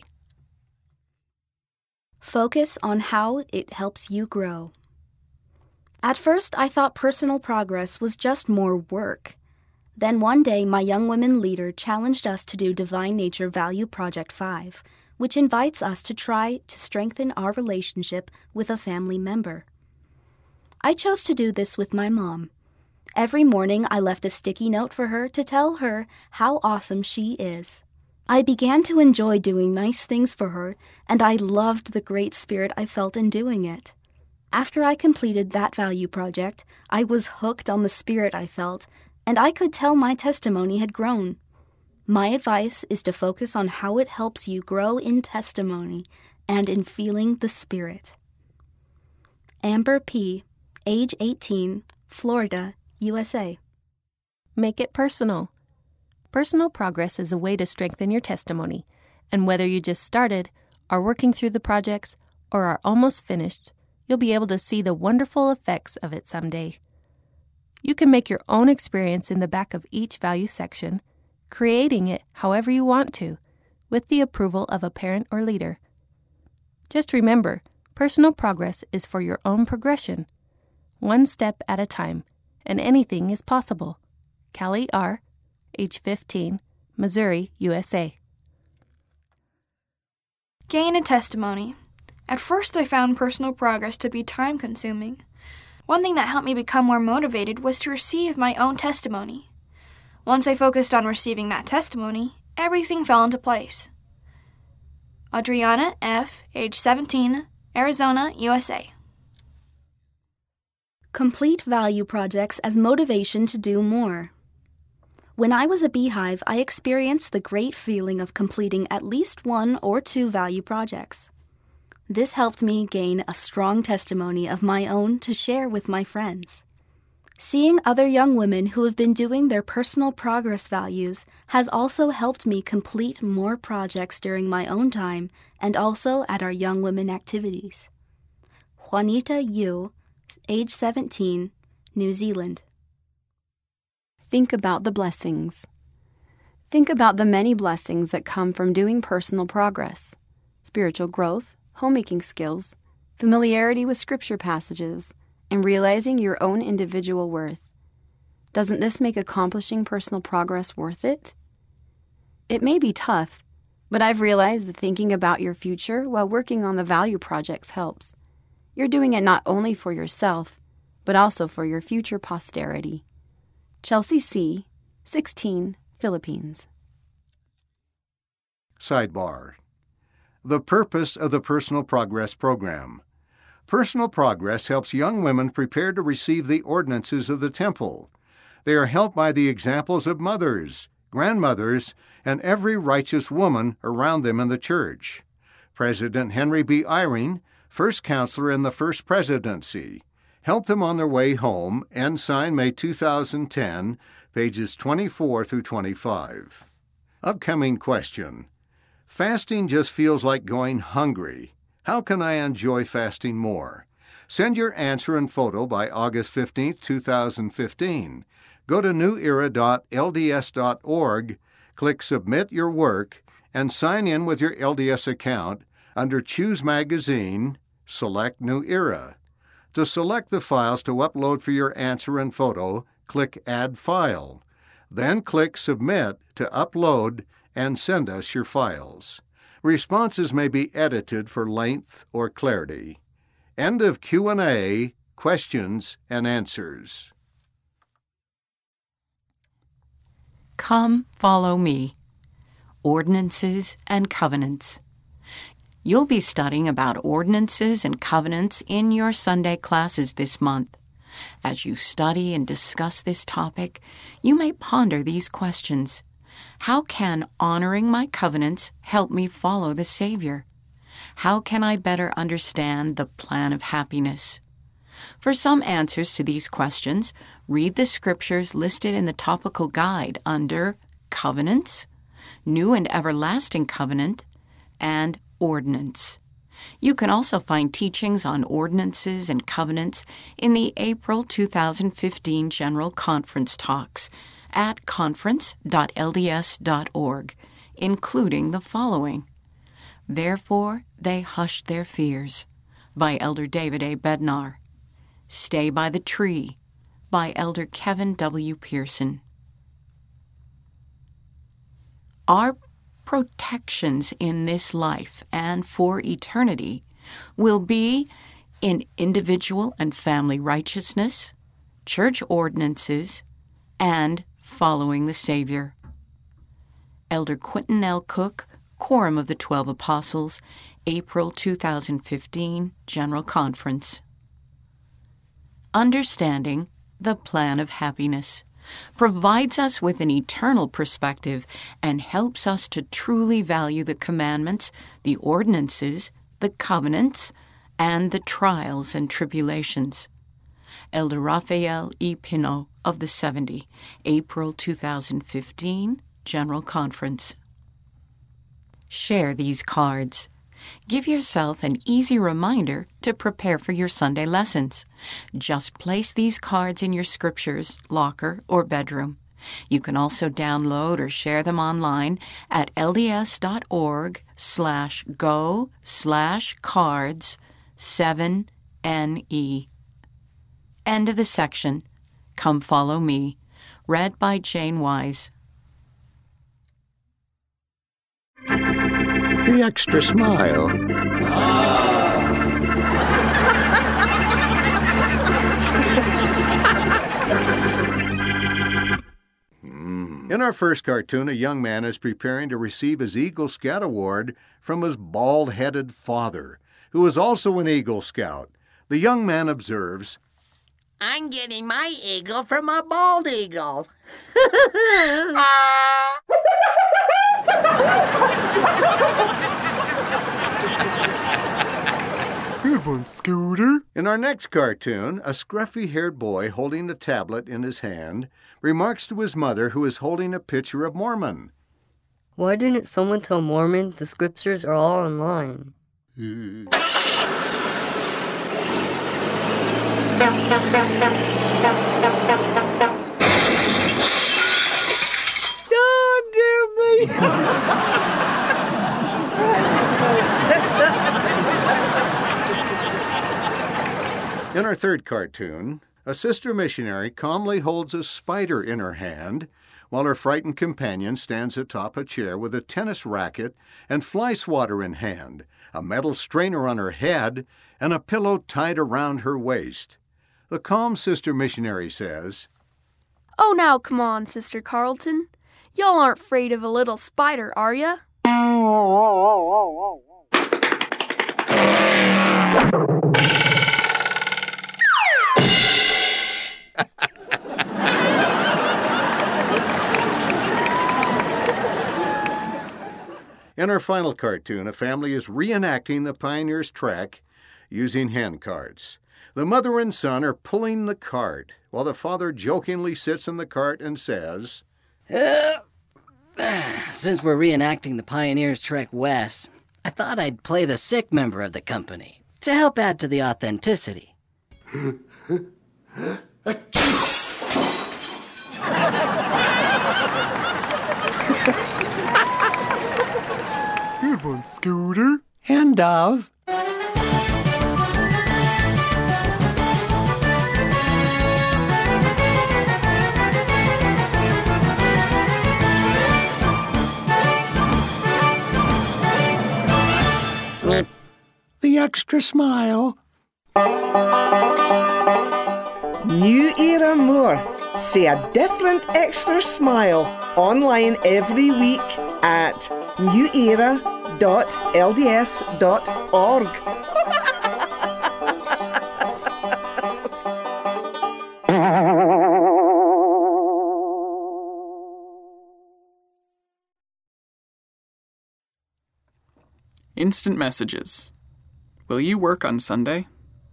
Focus on how it helps you grow. At first, I thought personal progress was just more work. Then one day, my Young Women leader challenged us to do Divine Nature Value Project 5, which invites us to try to strengthen our relationship with a family member. I chose to do this with my mom. Every morning, I left a sticky note for her to tell her how awesome she is. I began to enjoy doing nice things for her, and I loved the great spirit I felt in doing it. After I completed that value project, I was hooked on the spirit I felt, and I could tell my testimony had grown. My advice is to focus on how it helps you grow in testimony and in feeling the spirit. Amber P., age 18, Florida, USA. Make it personal. Personal progress is a way to strengthen your testimony, and whether you just started, are working through the projects, or are almost finished, you'll be able to see the wonderful effects of it someday. You can make your own experience in the back of each value section, creating it however you want to, with the approval of a parent or leader. Just remember, personal progress is for your own progression, one step at a time, and anything is possible. Callie R., age 15, Missouri, USA. Gain a testimony. At first, I found personal progress to be time-consuming. One thing that helped me become more motivated was to receive my own testimony. Once I focused on receiving that testimony, everything fell into place. Adriana F., age 17, Arizona, USA. Complete value projects as motivation to do more. When I was a beehive, I experienced the great feeling of completing at least 1 or 2 value projects. This helped me gain a strong testimony of my own to share with my friends. Seeing other young women who have been doing their personal progress values has also helped me complete more projects during my own time and also at our young women activities. Juanita Yu, age 17, New Zealand. Think about the blessings. Think about the many blessings that come from doing personal progress: spiritual growth, homemaking skills, familiarity with scripture passages, and realizing your own individual worth. Doesn't this make accomplishing personal progress worth it? It may be tough, but I've realized that thinking about your future while working on the value projects helps. You're doing it not only for yourself, but also for your future posterity. Chelsea C., 16, Philippines. Sidebar. The purpose of the Personal Progress Program. Personal Progress helps young women prepare to receive the ordinances of the temple. They are helped by the examples of mothers, grandmothers, and every righteous woman around them in the church. President Henry B. Eyring, first counselor in the First Presidency, helped them on their way home, Ensign, May 2010, pages 24 through 25. Upcoming question. Fasting just feels like going hungry. How can I enjoy fasting more? Send your answer and photo by August 15, 2015. Go to newera.lds.org, click Submit Your Work, and sign in with your LDS account. Under Choose Magazine, select New Era. To select the files to upload for your answer and photo, click Add File. Then click Submit to upload and send us your files. Responses may be edited for length or clarity. End of Q&A, questions and answers. Come, follow me. Ordinances and covenants. You'll be studying about ordinances and covenants in your Sunday classes this month. As you study and discuss this topic, you may ponder these questions. How can honoring my covenants help me follow the Savior? How can I better understand the plan of happiness? For some answers to these questions, read the scriptures listed in the topical guide under Covenants, New and Everlasting Covenant, and Ordinance. You can also find teachings on ordinances and covenants in the April 2015 General Conference talks at conference.lds.org, including the following: Therefore They Hushed Their Fears, by Elder David A. Bednar. Stay by the Tree, by Elder Kevin W. Pearson. Our protections in this life and for eternity will be in individual and family righteousness, church ordinances, and following the Savior. Elder Quentin L. Cook, Quorum of the 12 Apostles, April 2015 General Conference. Understanding the plan of happiness provides us with an eternal perspective and helps us to truly value the commandments, the ordinances, the covenants, and the trials and tribulations. Elder Raphael E. Pinot of the 70, April 2015, General Conference. Share these cards. Give yourself an easy reminder to prepare for your Sunday lessons. Just place these cards in your scriptures, locker, or bedroom. You can also download or share them online at lds.org/go/cards7NE. End of the section. Come Follow Me. Read by Jane Wise. The extra smile. In our first cartoon, a young man is preparing to receive his Eagle Scout award from his bald-headed father, who is also an Eagle Scout. The young man observes, "I'm getting my eagle from a bald eagle." Good one, Scooter. In our next cartoon, a scruffy-haired boy holding a tablet in his hand remarks to his mother, who is holding a picture of Mormon. Why didn't someone tell Mormon the scriptures are all online? Don't do me! In our third cartoon, a sister missionary calmly holds a spider in her hand, while her frightened companion stands atop a chair with a tennis racket and fly swatter in hand, a metal strainer on her head, and a pillow tied around her waist. The calm sister missionary says, "Oh, now come on, Sister Carlton. Y'all aren't afraid of a little spider, are ya?" In our final cartoon, a family is reenacting the Pioneers' Trek using hand carts. The mother and son are pulling the cart, while the father jokingly sits in the cart and says, Since we're reenacting the Pioneers' Trek West, I thought I'd play the sick member of the company to help add to the authenticity. Good one, Scooter. End of. The extra smile. New Era More. See a different extra smile online every week at newera.lds.org. Instant messages. Will you work on Sunday?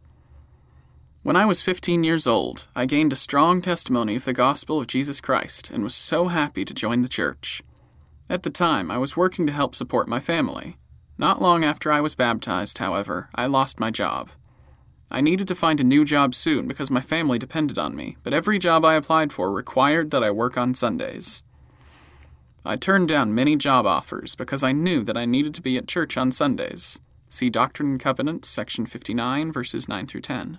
When I was 15 years old, I gained a strong testimony of the gospel of Jesus Christ and was so happy to join the church. At the time, I was working to help support my family. Not long after I was baptized, however, I lost my job. I needed to find a new job soon because my family depended on me, but every job I applied for required that I work on Sundays. I turned down many job offers because I knew that I needed to be at church on Sundays. See Doctrine and Covenants, section 59, verses 9 through 10.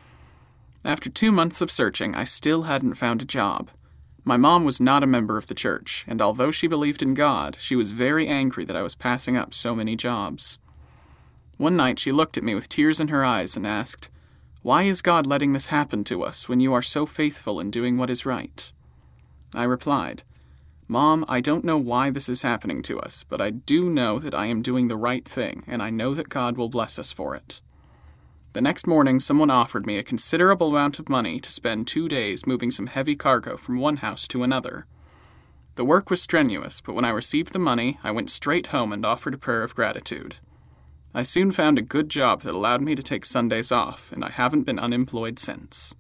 After 2 months of searching, I still hadn't found a job. My mom was not a member of the church, and although she believed in God, she was very angry that I was passing up so many jobs. One night she looked at me with tears in her eyes and asked, "Why is God letting this happen to us when you are so faithful in doing what is right?" I replied, "Mom, I don't know why this is happening to us, but I do know that I am doing the right thing, and I know that God will bless us for it." The next morning, someone offered me a considerable amount of money to spend 2 days moving some heavy cargo from one house to another. The work was strenuous, but when I received the money, I went straight home and offered a prayer of gratitude. I soon found a good job that allowed me to take Sundays off, and I haven't been unemployed since.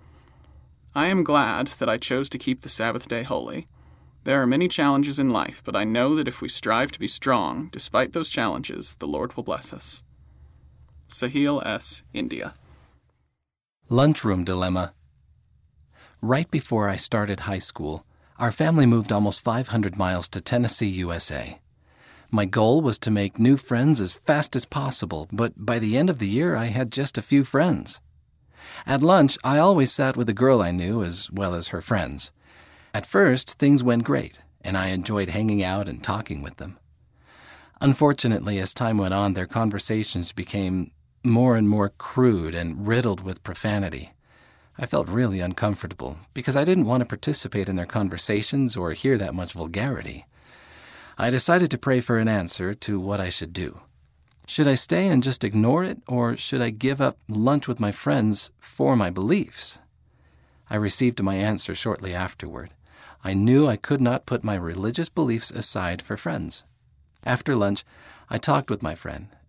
I am glad that I chose to keep the Sabbath day holy. There are many challenges in life, but I know that if we strive to be strong, despite those challenges, the Lord will bless us. Sahil S., India. Lunchroom dilemma. Right before I started high school, our family moved almost 500 miles to Tennessee, USA. My goal was to make new friends as fast as possible, but by the end of the year I had just a few friends. At lunch, I always sat with a girl I knew as well as her friends. At first, things went great, and I enjoyed hanging out and talking with them. Unfortunately, as time went on, their conversations became more and more crude and riddled with profanity. I felt really uncomfortable because I didn't want to participate in their conversations or hear that much vulgarity. I decided to pray for an answer to what I should do. Should I stay and just ignore it, or should I give up lunch with my friends for my beliefs? I received my answer shortly afterward. I knew I could not put my religious beliefs aside for friends. After lunch, I talked with my friend,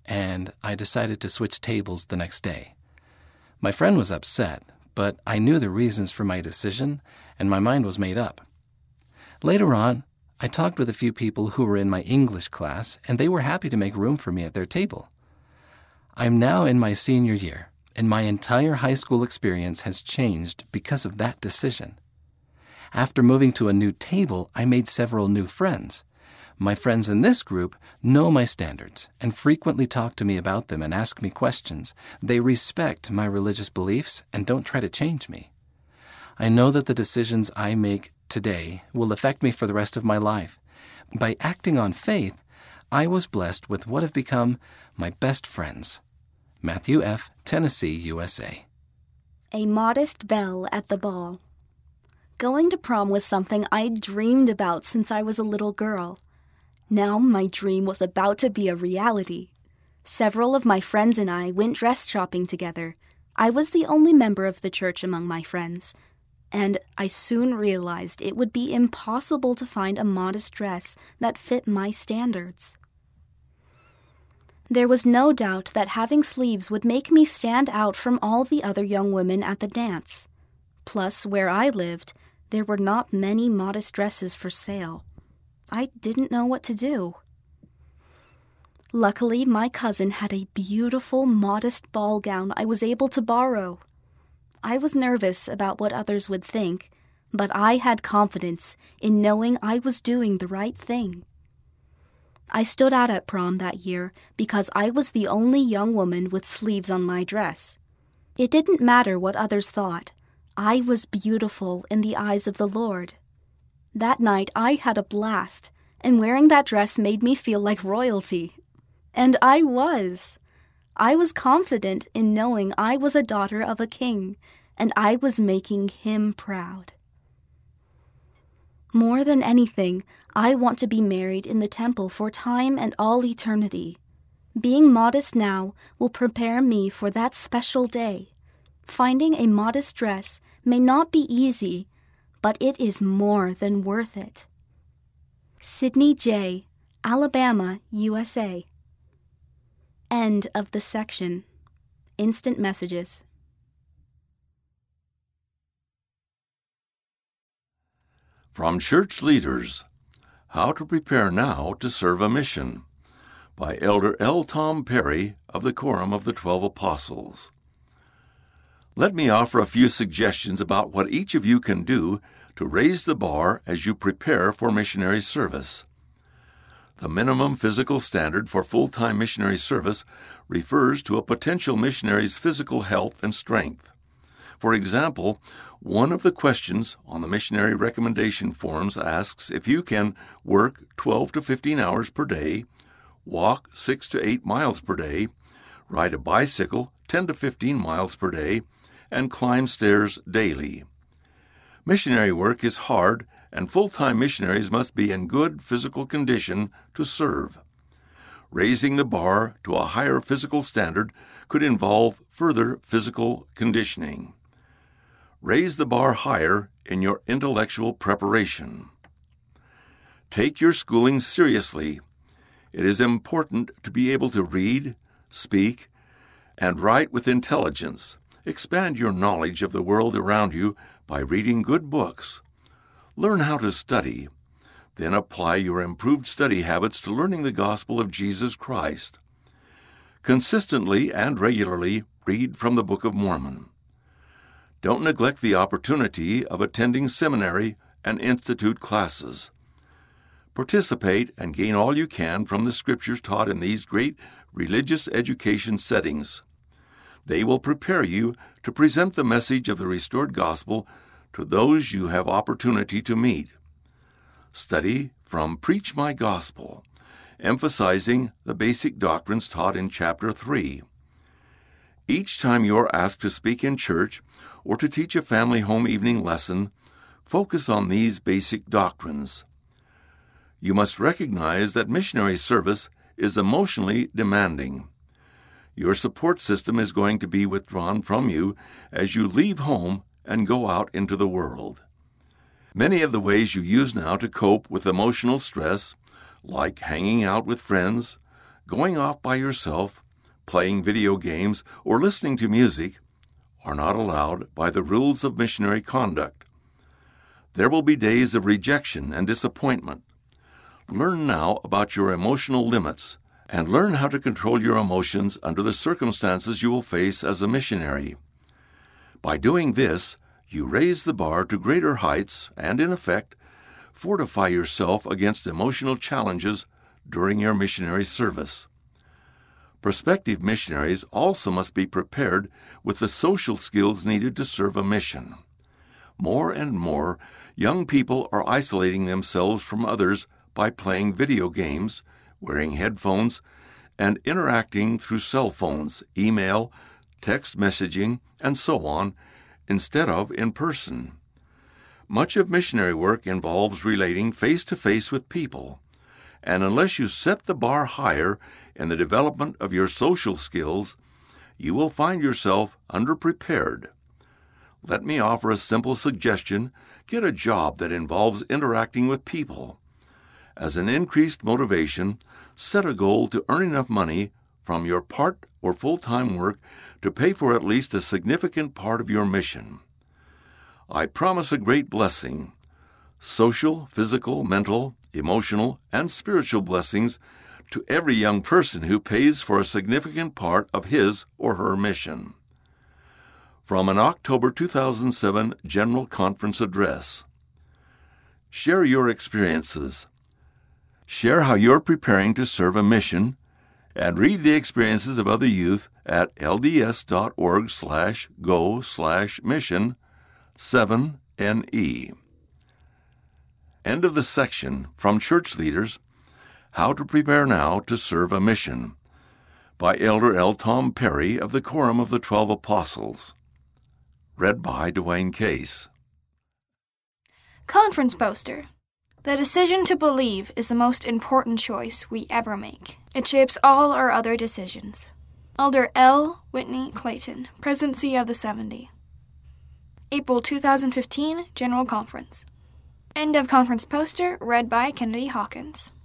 and I decided to switch tables the next day. My friend was upset, but I knew the reasons for my decision, and my mind was made up. Later on, I talked with a few people who were in my English class, and they were happy to make room for me at their table. I'm now in my senior year, and my entire high school experience has changed because of that decision. After moving to a new table, I made several new friends. My friends in this group know my standards and frequently talk to me about them and ask me questions. They respect my religious beliefs and don't try to change me. I know that the decisions I make today will affect me for the rest of my life. By acting on faith, I was blessed with what have become my best friends. Matthew F., Tennessee, USA. A modest belle at the ball. Going to prom was something I'd dreamed about since I was a little girl. Now my dream was about to be a reality. Several of my friends and I went dress shopping together. I was the only member of the church among my friends, and I soon realized it would be impossible to find a modest dress that fit my standards. There was no doubt that having sleeves would make me stand out from all the other young women at the dance. Plus, where I lived, there were not many modest dresses for sale. I didn't know what to do. Luckily, my cousin had a beautiful, modest ball gown I was able to borrow. I was nervous about what others would think, but I had confidence in knowing I was doing the right thing. I stood out at prom that year because I was the only young woman with sleeves on my dress. It didn't matter what others thought. I was beautiful in the eyes of the Lord. That night I had a blast, and wearing that dress made me feel like royalty. And I was. I was confident in knowing I was a daughter of a king, and I was making him proud. More than anything, I want to be married in the temple for time and all eternity. Being modest now will prepare me for that special day. Finding a modest dress may not be easy, but it is more than worth it. Sydney J., Alabama, USA. End of the section. Instant messages. From Church Leaders, How to Prepare Now to Serve a Mission, by Elder L. Tom Perry of the Quorum of the 12 Apostles. Let me offer a few suggestions about what each of you can do to raise the bar as you prepare for missionary service. The minimum physical standard for full-time missionary service refers to a potential missionary's physical health and strength. For example, one of the questions on the missionary recommendation forms asks if you can work 12 to 15 hours per day, walk 6 to 8 miles per day, ride a bicycle 10 to 15 miles per day, and climb stairs daily. Missionary work is hard, and full-time missionaries must be in good physical condition to serve. Raising the bar to a higher physical standard could involve further physical conditioning. Raise the bar higher in your intellectual preparation. Take your schooling seriously. It is important to be able to read, speak, and write with intelligence. Expand your knowledge of the world around you by reading good books. Learn how to study. Then apply your improved study habits to learning the gospel of Jesus Christ. Consistently and regularly read from the Book of Mormon. Don't neglect the opportunity of attending seminary and institute classes. Participate and gain all you can from the scriptures taught in these great religious education settings. They will prepare you to present the message of the restored gospel to those you have opportunity to meet. Study from Preach My Gospel, emphasizing the basic doctrines taught in Chapter 3. Each time you are asked to speak in church or to teach a family home evening lesson, focus on these basic doctrines. You must recognize that missionary service is emotionally demanding. Your support system is going to be withdrawn from you as you leave home and go out into the world. Many of the ways you use now to cope with emotional stress, like hanging out with friends, going off by yourself, playing video games, or listening to music are not allowed by the rules of missionary conduct. There will be days of rejection and disappointment. Learn now about your emotional limits and learn how to control your emotions under the circumstances you will face as a missionary. By doing this, you raise the bar to greater heights and, in effect, fortify yourself against emotional challenges during your missionary service. Prospective missionaries also must be prepared with the social skills needed to serve a mission. More and more, young people are isolating themselves from others by playing video games, wearing headphones, and interacting through cell phones, email, text messaging, and so on, instead of in person. Much of missionary work involves relating face-to-face with people, and unless you set the bar higher in the development of your social skills, you will find yourself underprepared. Let me offer a simple suggestion: get a job that involves interacting with people. As an increased motivation, set a goal to earn enough money from your part or full-time work to pay for at least a significant part of your mission. I promise a great blessing: social, physical, mental, emotional, and spiritual blessings to every young person who pays for a significant part of his or her mission. From an October 2007 General Conference address. Share your experiences. Share how you're preparing to serve a mission, and read the experiences of other youth at lds.org/go/mission7NE. End of the section from Church Leaders, How to Prepare Now to Serve a Mission, by Elder L. Tom Perry of the Quorum of the 12 Apostles. Read by Dwayne Case. Conference poster. The decision to believe is the most important choice we ever make. It shapes all our other decisions. Elder L. Whitney Clayton, Presidency of the 70. April 2015 General Conference. End of conference poster, read by Kennedy Hawkins.